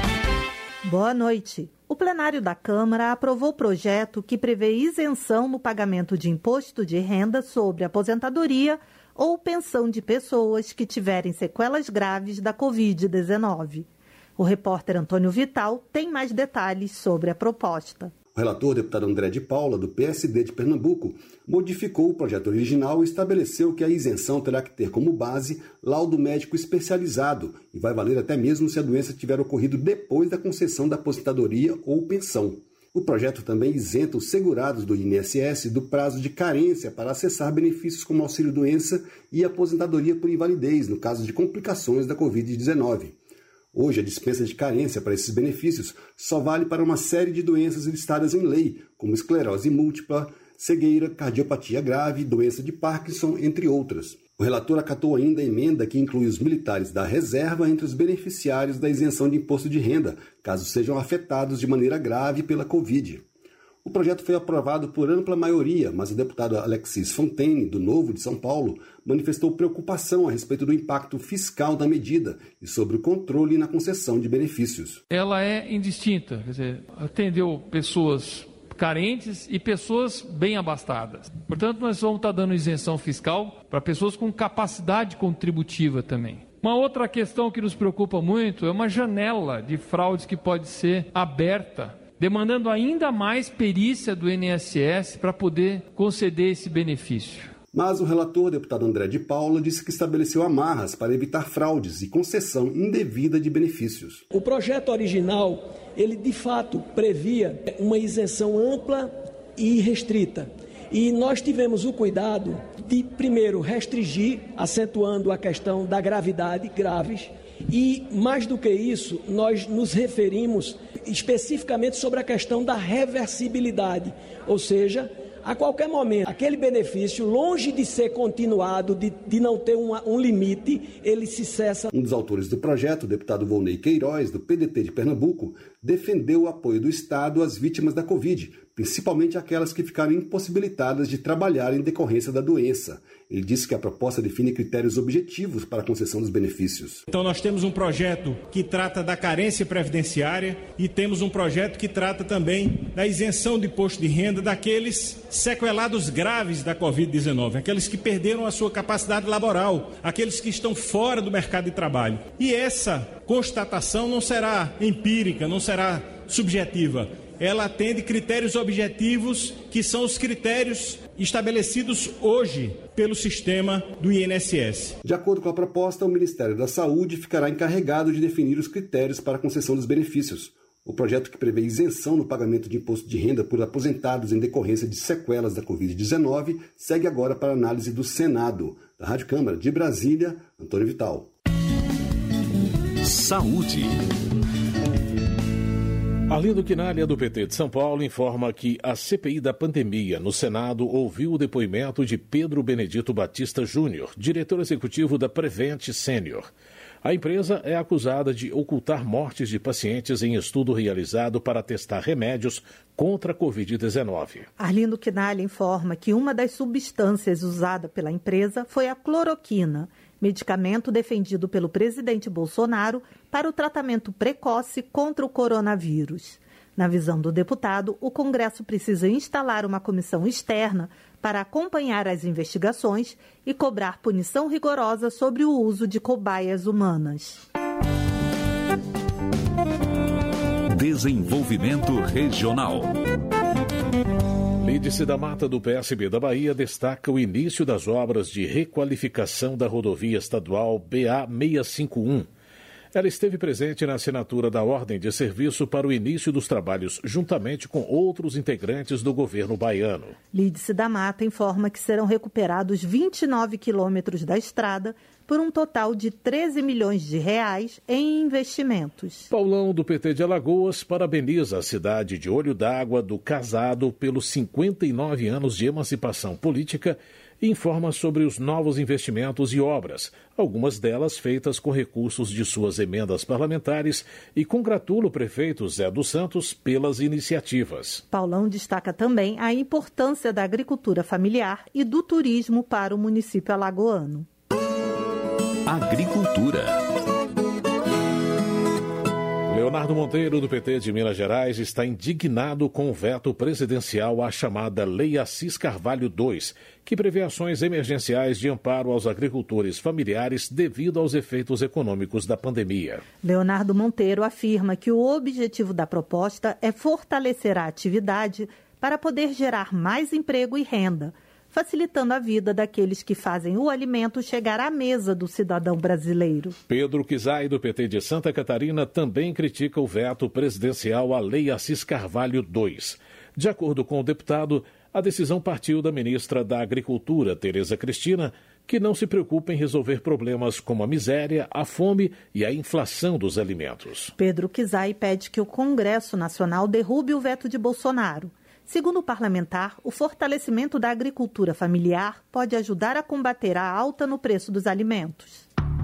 Boa noite. O plenário da Câmara aprovou projeto que prevê isenção no pagamento de imposto de renda sobre aposentadoria ou pensão de pessoas que tiverem sequelas graves da covid dezenove. O repórter Antônio Vital tem mais detalhes sobre a proposta. O relator, deputado André de Paula, do P S D de Pernambuco, modificou o projeto original e estabeleceu que a isenção terá que ter como base laudo médico especializado e vai valer até mesmo se a doença tiver ocorrido depois da concessão da aposentadoria ou pensão. O projeto também isenta os segurados do I N S S do prazo de carência para acessar benefícios como auxílio-doença e aposentadoria por invalidez, no caso de complicações da covid dezenove. Hoje, a dispensa de carência para esses benefícios só vale para uma série de doenças listadas em lei, como esclerose múltipla, cegueira, cardiopatia grave, doença de Parkinson, entre outras. O relator acatou ainda a emenda que inclui os militares da reserva entre os beneficiários da isenção de imposto de renda, caso sejam afetados de maneira grave pela Covid. O projeto foi aprovado por ampla maioria, mas o deputado Alexis Fontaine, do Novo de São Paulo, manifestou preocupação a respeito do impacto fiscal da medida e sobre o controle na concessão de benefícios. Ela é indistinta, quer dizer, atendeu pessoas carentes e pessoas bem abastadas. Portanto, nós vamos estar dando isenção fiscal para pessoas com capacidade contributiva também. Uma outra questão que nos preocupa muito é uma janela de fraudes que pode ser aberta, demandando ainda mais perícia do I N S S para poder conceder esse benefício. Mas o relator, deputado André de Paula, disse que estabeleceu amarras para evitar fraudes e concessão indevida de benefícios. O projeto original, ele de fato previa uma isenção ampla e restrita. E nós tivemos o cuidado de, primeiro, restringir, acentuando a questão da gravidade, graves, e, mais do que isso, nós nos referimos especificamente sobre a questão da reversibilidade, ou seja, a qualquer momento, aquele benefício, longe de ser continuado, de, de não ter uma, um limite, ele se cessa. Um dos autores do projeto, o deputado Volney Queiroz, do P D T de Pernambuco, defendeu o apoio do Estado às vítimas da Covid, principalmente aquelas que ficaram impossibilitadas de trabalhar em decorrência da doença. Ele disse que a proposta define critérios objetivos para a concessão dos benefícios. Então nós temos um projeto que trata da carência previdenciária e temos um projeto que trata também da isenção de imposto de renda daqueles sequelados graves da covid dezenove, aqueles que perderam a sua capacidade laboral, aqueles que estão fora do mercado de trabalho. E essa constatação não será empírica, não será subjetiva. Ela atende critérios objetivos, que são os critérios estabelecidos hoje pelo sistema do I N S S. De acordo com a proposta, o Ministério da Saúde ficará encarregado de definir os critérios para a concessão dos benefícios. O projeto, que prevê isenção no pagamento de imposto de renda por aposentados em decorrência de sequelas da covid dezenove, segue agora para análise do Senado. Da Rádio Câmara de Brasília, Antônio Vital. Saúde. Arlindo Quinalha, do P T de São Paulo, informa que a C P I da pandemia no Senado ouviu o depoimento de Pedro Benedito Batista Júnior, diretor executivo da Prevent Senior. A empresa é acusada de ocultar mortes de pacientes em estudo realizado para testar remédios contra a covid dezenove. Arlindo Quinalha informa que uma das substâncias usada pela empresa foi a cloroquina, medicamento defendido pelo presidente Bolsonaro para o tratamento precoce contra o coronavírus. Na visão do deputado, o Congresso precisa instalar uma comissão externa para acompanhar as investigações e cobrar punição rigorosa sobre o uso de cobaias humanas. Desenvolvimento Regional. Lídice da Mata, do P S B da Bahia, destaca o início das obras de requalificação da rodovia estadual B A seiscentos e cinquenta e um. Ela esteve presente na assinatura da ordem de serviço para o início dos trabalhos, juntamente com outros integrantes do governo baiano. Lídice da Mata informa que serão recuperados vinte e nove quilômetros da estrada por um total de treze milhões de reais em investimentos. Paulão, do P T de Alagoas, parabeniza a cidade de Olho d'Água do Casado pelos cinquenta e nove anos de emancipação política e informa sobre os novos investimentos e obras, algumas delas feitas com recursos de suas emendas parlamentares, e congratula o prefeito Zé dos Santos pelas iniciativas. Paulão destaca também a importância da agricultura familiar e do turismo para o município alagoano. Agricultura. Leonardo Monteiro, do P T de Minas Gerais, está indignado com o veto presidencial à chamada Lei Assis Carvalho dois, que prevê ações emergenciais de amparo aos agricultores familiares devido aos efeitos econômicos da pandemia. Leonardo Monteiro afirma que o objetivo da proposta é fortalecer a atividade para poder gerar mais emprego e renda, facilitando a vida daqueles que fazem o alimento chegar à mesa do cidadão brasileiro. Pedro Kizai, do P T de Santa Catarina, também critica o veto presidencial à Lei Assis Carvalho dois. De acordo com o deputado, a decisão partiu da ministra da Agricultura, Tereza Cristina, que não se preocupa em resolver problemas como a miséria, a fome e a inflação dos alimentos. Pedro Kizai pede que o Congresso Nacional derrube o veto de Bolsonaro. Segundo o parlamentar, o fortalecimento da agricultura familiar pode ajudar a combater a alta no preço dos alimentos.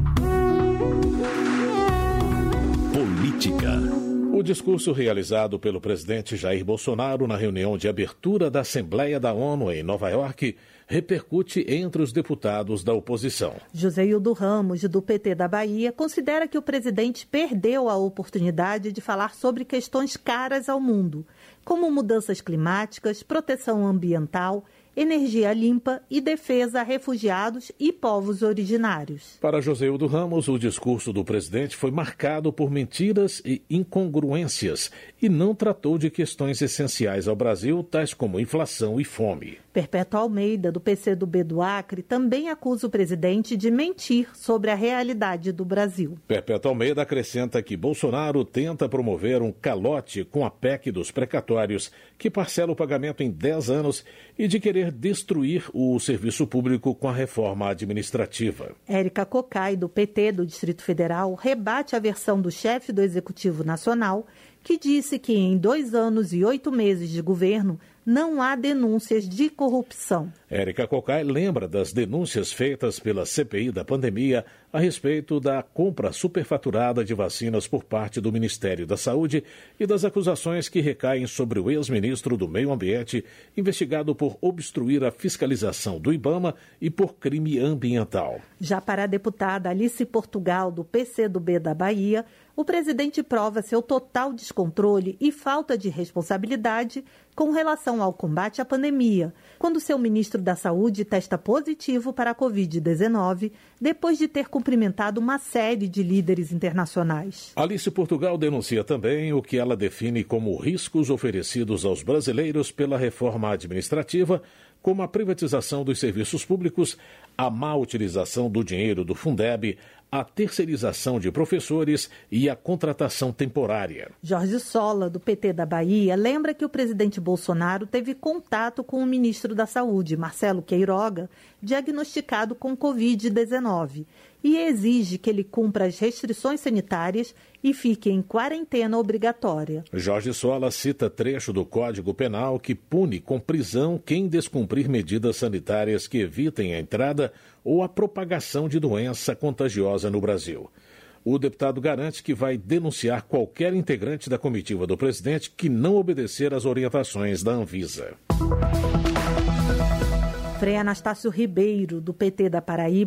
Política. O discurso realizado pelo presidente Jair Bolsonaro na reunião de abertura da Assembleia da ONU em Nova York repercute entre os deputados da oposição. Joseildo Ramos, do P T da Bahia, considera que o presidente perdeu a oportunidade de falar sobre questões caras ao mundo, como mudanças climáticas, proteção ambiental, energia limpa e defesa a refugiados e povos originários. Para Joseildo Ramos, o discurso do presidente foi marcado por mentiras e incongruências e não tratou de questões essenciais ao Brasil, tais como inflação e fome. Perpétua Almeida, do P C do B do Acre, também acusa o presidente de mentir sobre a realidade do Brasil. Perpétua Almeida acrescenta que Bolsonaro tenta promover um calote com a P E C dos precatórios, que parcela o pagamento em dez anos, e de querer destruir o serviço público com a reforma administrativa. Érica Cocai, do P T do Distrito Federal, rebate a versão do chefe do Executivo Nacional, que disse que em dois anos e oito meses de governo não há denúncias de corrupção. Érica Cocai lembra das denúncias feitas pela C P I da pandemia a respeito da compra superfaturada de vacinas por parte do Ministério da Saúde e das acusações que recaem sobre o ex-ministro do Meio Ambiente, investigado por obstruir a fiscalização do IBAMA e por crime ambiental. Já para a deputada Alice Portugal, do P C do B da Bahia, o presidente prova seu total descontrole e falta de responsabilidade com relação ao combate à pandemia, quando seu ministro da Saúde testa positivo para a covid dezenove, depois de ter cumprimentado uma série de líderes internacionais. Alice Portugal denuncia também o que ela define como riscos oferecidos aos brasileiros pela reforma administrativa, como a privatização dos serviços públicos, a má utilização do dinheiro do Fundeb, a terceirização de professores e a contratação temporária. Jorge Sola, do P T da Bahia, lembra que o presidente Bolsonaro teve contato com o ministro da Saúde, Marcelo Queiroga, diagnosticado com covid dezenove, e exige que ele cumpra as restrições sanitárias e fique em quarentena obrigatória. Jorge Sola cita trecho do Código Penal que pune com prisão quem descumprir medidas sanitárias que evitem a entrada ou a propagação de doença contagiosa no Brasil. O deputado garante que vai denunciar qualquer integrante da comitiva do presidente que não obedecer às orientações da Anvisa. Frei Anastácio Ribeiro, do P T da Paraíba,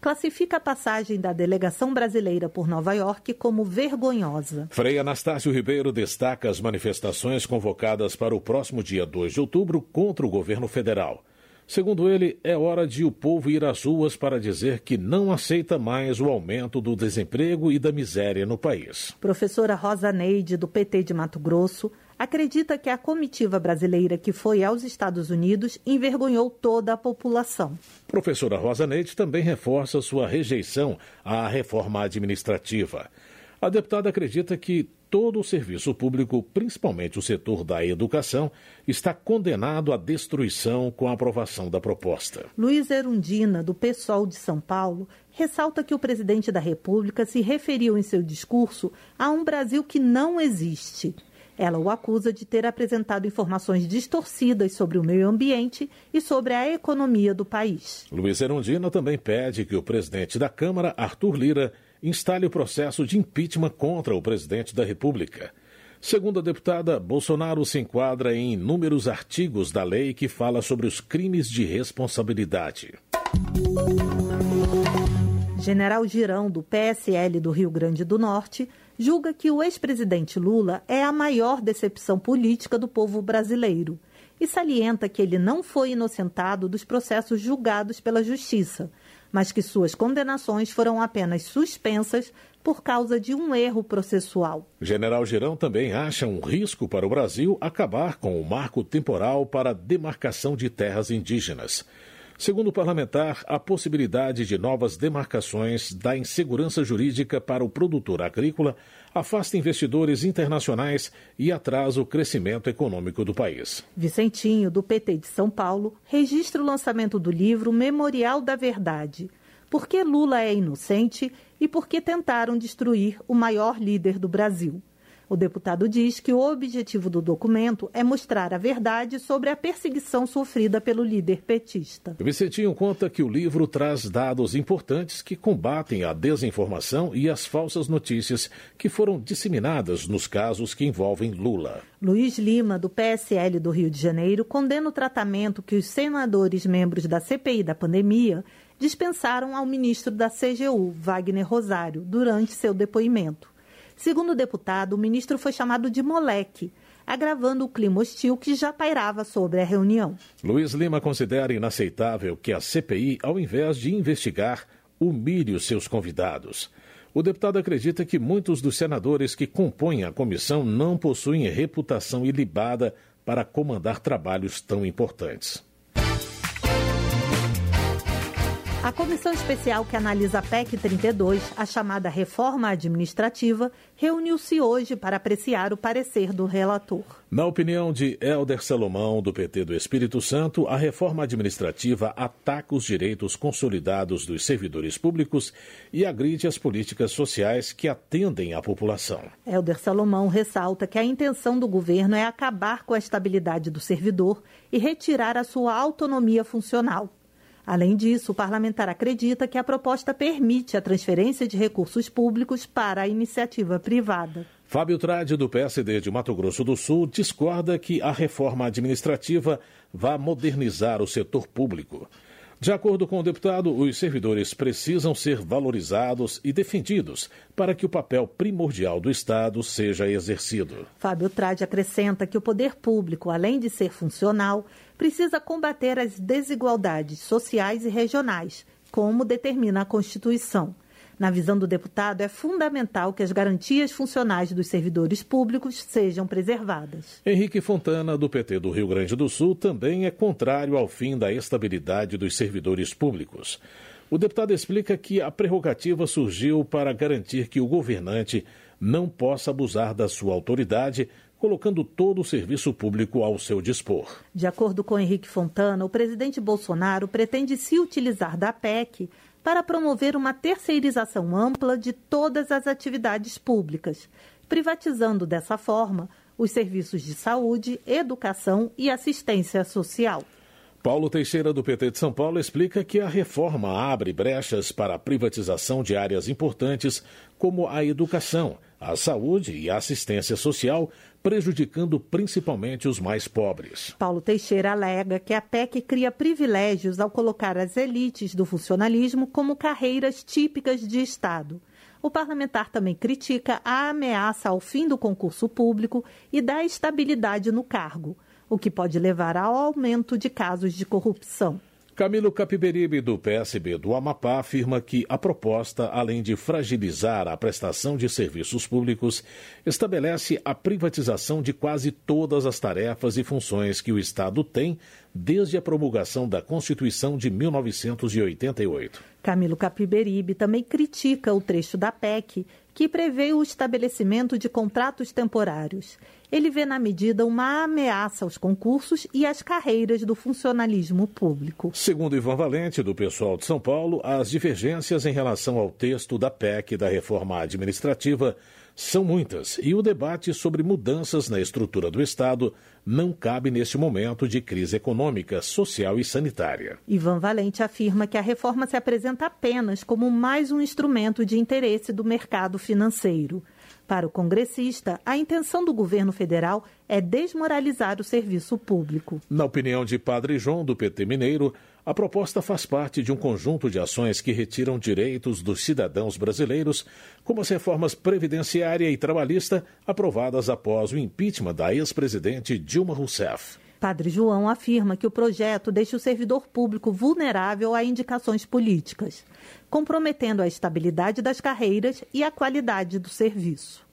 classifica a passagem da delegação brasileira por Nova York como vergonhosa. Frei Anastácio Ribeiro destaca as manifestações convocadas para o próximo dia dois de outubro contra o governo federal. Segundo ele, é hora de o povo ir às ruas para dizer que não aceita mais o aumento do desemprego e da miséria no país. Professora Rosa Neide, do P T de Mato Grosso, acredita que a comitiva brasileira que foi aos Estados Unidos envergonhou toda a população. Professora Rosa Neide também reforça sua rejeição à reforma administrativa. A deputada acredita que todo o serviço público, principalmente o setor da educação, está condenado à destruição com a aprovação da proposta. Luiz Erundina, do PSOL de São Paulo, ressalta que o presidente da República se referiu em seu discurso a um Brasil que não existe. Ela o acusa de ter apresentado informações distorcidas sobre o meio ambiente e sobre a economia do país. Luiz Erundina também pede que o presidente da Câmara, Arthur Lira, instale o processo de impeachment contra o presidente da República. Segundo a deputada, Bolsonaro se enquadra em inúmeros artigos da lei que fala sobre os crimes de responsabilidade. General Girão, do P S L do Rio Grande do Norte, julga que o ex-presidente Lula é a maior decepção política do povo brasileiro e salienta que ele não foi inocentado dos processos julgados pela Justiça, mas que suas condenações foram apenas suspensas por causa de um erro processual. General Girão também acha um risco para o Brasil acabar com o marco temporal para a demarcação de terras indígenas. Segundo o parlamentar, a possibilidade de novas demarcações dá insegurança jurídica para o produtor agrícola, afasta investidores internacionais e atrasa o crescimento econômico do país. Vicentinho, do P T de São Paulo, registra o lançamento do livro Memorial da Verdade. Por que Lula é inocente e por que tentaram destruir o maior líder do Brasil? O deputado diz que o objetivo do documento é mostrar a verdade sobre a perseguição sofrida pelo líder petista. Vicentinho conta que o livro traz dados importantes que combatem a desinformação e as falsas notícias que foram disseminadas nos casos que envolvem Lula. Luiz Lima, do P S L do Rio de Janeiro, condena o tratamento que os senadores membros da C P I da pandemia dispensaram ao ministro da C G U, Wagner Rosário, durante seu depoimento. Segundo o deputado, o ministro foi chamado de moleque, agravando o clima hostil que já pairava sobre a reunião. Luiz Lima considera inaceitável que a C P I, ao invés de investigar, humilhe os seus convidados. O deputado acredita que muitos dos senadores que compõem a comissão não possuem reputação ilibada para comandar trabalhos tão importantes. A comissão especial que analisa a P E C trinta e dois, a chamada reforma administrativa, reuniu-se hoje para apreciar o parecer do relator. Na opinião de Hélder Salomão, do P T do Espírito Santo, a reforma administrativa ataca os direitos consolidados dos servidores públicos e agride as políticas sociais que atendem à população. Hélder Salomão ressalta que a intenção do governo é acabar com a estabilidade do servidor e retirar a sua autonomia funcional. Além disso, o parlamentar acredita que a proposta permite a transferência de recursos públicos para a iniciativa privada. Fábio Trade, do P S D de Mato Grosso do Sul, discorda que a reforma administrativa vá modernizar o setor público. De acordo com o deputado, os servidores precisam ser valorizados e defendidos para que o papel primordial do Estado seja exercido. Fábio Trade acrescenta que o poder público, além de ser funcional, precisa combater as desigualdades sociais e regionais, como determina a Constituição. Na visão do deputado, é fundamental que as garantias funcionais dos servidores públicos sejam preservadas. Henrique Fontana, do P T do Rio Grande do Sul, também é contrário ao fim da estabilidade dos servidores públicos. O deputado explica que a prerrogativa surgiu para garantir que o governante não possa abusar da sua autoridade, colocando todo o serviço público ao seu dispor. De acordo com Henrique Fontana, o presidente Bolsonaro pretende se utilizar da P E C para promover uma terceirização ampla de todas as atividades públicas, privatizando dessa forma os serviços de saúde, educação e assistência social. Paulo Teixeira, do P T de São Paulo, explica que a reforma abre brechas para a privatização de áreas importantes como a educação, a saúde e a assistência social, prejudicando principalmente os mais pobres. Paulo Teixeira alega que a P E C cria privilégios ao colocar as elites do funcionalismo como carreiras típicas de Estado. O parlamentar também critica a ameaça ao fim do concurso público e da estabilidade no cargo, o que pode levar ao aumento de casos de corrupção. Camilo Capiberibe, do P S B do Amapá, afirma que a proposta, além de fragilizar a prestação de serviços públicos, estabelece a privatização de quase todas as tarefas e funções que o Estado tem desde a promulgação da Constituição de mil novecentos e oitenta e oito. Camilo Capiberibe também critica o trecho da P E C que prevê o estabelecimento de contratos temporários. Ele vê na medida uma ameaça aos concursos e às carreiras do funcionalismo público. Segundo Ivan Valente, do Pessoal de São Paulo, as divergências em relação ao texto da P E C da reforma administrativa são muitas e o debate sobre mudanças na estrutura do Estado não cabe neste momento de crise econômica, social e sanitária. Ivan Valente afirma que a reforma se apresenta apenas como mais um instrumento de interesse do mercado financeiro. Para o congressista, a intenção do governo federal é desmoralizar o serviço público. Na opinião de Padre João, do P T Mineiro, a proposta faz parte de um conjunto de ações que retiram direitos dos cidadãos brasileiros, como as reformas previdenciária e trabalhista aprovadas após o impeachment da ex-presidente Dilma Rousseff. Padre João afirma que o projeto deixa o servidor público vulnerável a indicações políticas, comprometendo a estabilidade das carreiras e a qualidade do serviço.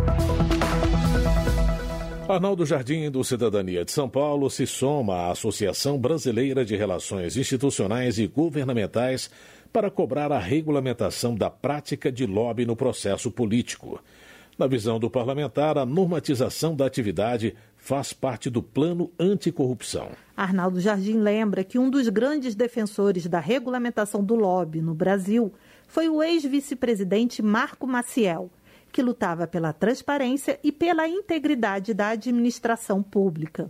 Arnaldo Jardim, do Cidadania de São Paulo, se soma à Associação Brasileira de Relações Institucionais e Governamentais para cobrar a regulamentação da prática de lobby no processo político. Na visão do parlamentar, a normatização da atividade faz parte do plano anticorrupção. Arnaldo Jardim lembra que um dos grandes defensores da regulamentação do lobby no Brasil foi o ex-vice-presidente Marco Maciel, que lutava pela transparência e pela integridade da administração pública.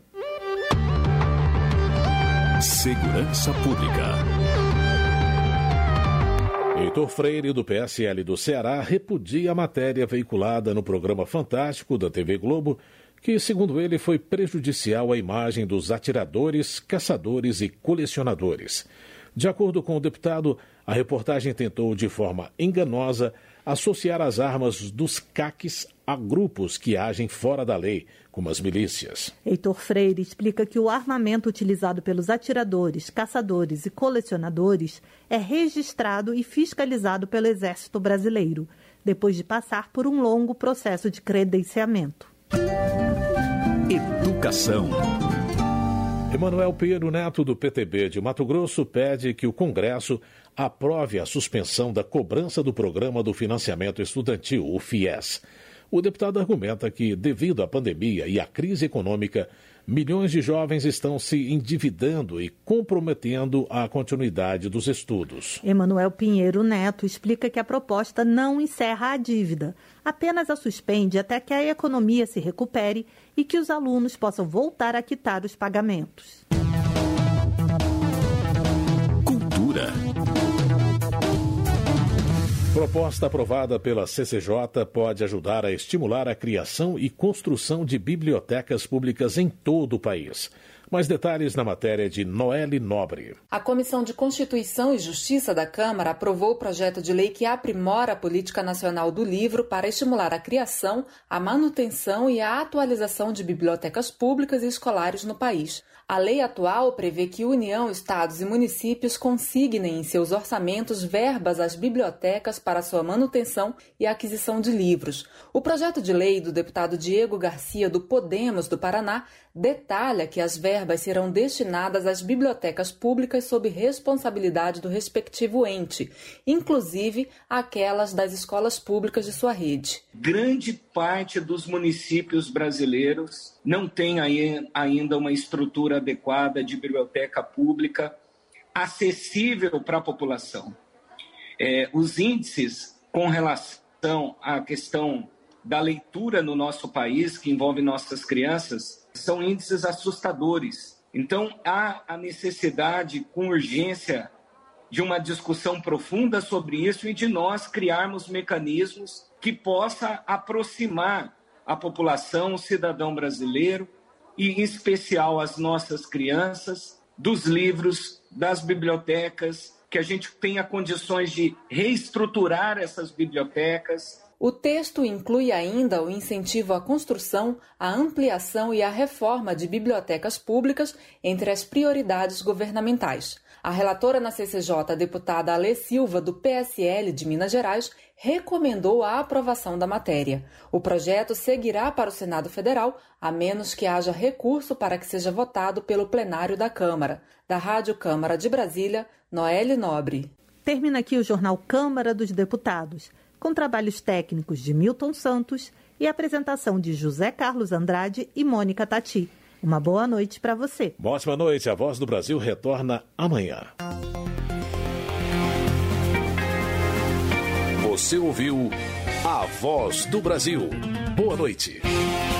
Segurança Pública. Heitor Freire, do P S L do Ceará, repudia a matéria veiculada no programa Fantástico da T V Globo, que, segundo ele, foi prejudicial à imagem dos atiradores, caçadores e colecionadores. De acordo com o deputado, a reportagem tentou, de forma enganosa, associar as armas dos caques a grupos que agem fora da lei, como as milícias. Heitor Freire explica que o armamento utilizado pelos atiradores, caçadores e colecionadores é registrado e fiscalizado pelo Exército Brasileiro, depois de passar por um longo processo de credenciamento. Educação. Emanuel Pinheiro Neto, do P T B de Mato Grosso, pede que o Congresso aprove a suspensão da cobrança do Programa do Financiamento Estudantil, o FIES. O deputado argumenta que, devido à pandemia e à crise econômica, milhões de jovens estão se endividando e comprometendo a continuidade dos estudos. Emanuel Pinheiro Neto explica que a proposta não encerra a dívida, apenas a suspende até que a economia se recupere e que os alunos possam voltar a quitar os pagamentos. Cultura. Proposta aprovada pela C C J pode ajudar a estimular a criação e construção de bibliotecas públicas em todo o país. Mais detalhes na matéria de Noelle Nobre. A Comissão de Constituição e Justiça da Câmara aprovou o projeto de lei que aprimora a Política Nacional do Livro para estimular a criação, a manutenção e a atualização de bibliotecas públicas e escolares no país. A lei atual prevê que União, estados e municípios consignem em seus orçamentos verbas às bibliotecas para sua manutenção e aquisição de livros. O projeto de lei do deputado Diego Garcia, do Podemos do Paraná, detalha que as verbas serão destinadas às bibliotecas públicas sob responsabilidade do respectivo ente, inclusive aquelas das escolas públicas de sua rede. Grande parte dos municípios brasileiros não tem ainda uma estrutura adequada de biblioteca pública acessível para a população. É, os índices com relação à questão da leitura no nosso país, que envolve nossas crianças, são índices assustadores. Então, há a necessidade, com urgência, de uma discussão profunda sobre isso e de nós criarmos mecanismos que possa aproximar a população, o cidadão brasileiro, e em especial as nossas crianças, dos livros, das bibliotecas, que a gente tenha condições de reestruturar essas bibliotecas. O texto inclui ainda o incentivo à construção, à ampliação e à reforma de bibliotecas públicas entre as prioridades governamentais. A relatora na C C J, a deputada Alê Silva, do P S L de Minas Gerais, recomendou a aprovação da matéria. O projeto seguirá para o Senado Federal, a menos que haja recurso para que seja votado pelo plenário da Câmara. Da Rádio Câmara de Brasília, Noelle Nobre. Termina aqui o Jornal Câmara dos Deputados, com trabalhos técnicos de Milton Santos e apresentação de José Carlos Andrade e Mônica Tati. Uma boa noite para você. Uma ótima noite. A Voz do Brasil retorna amanhã. Você ouviu A Voz do Brasil. Boa noite.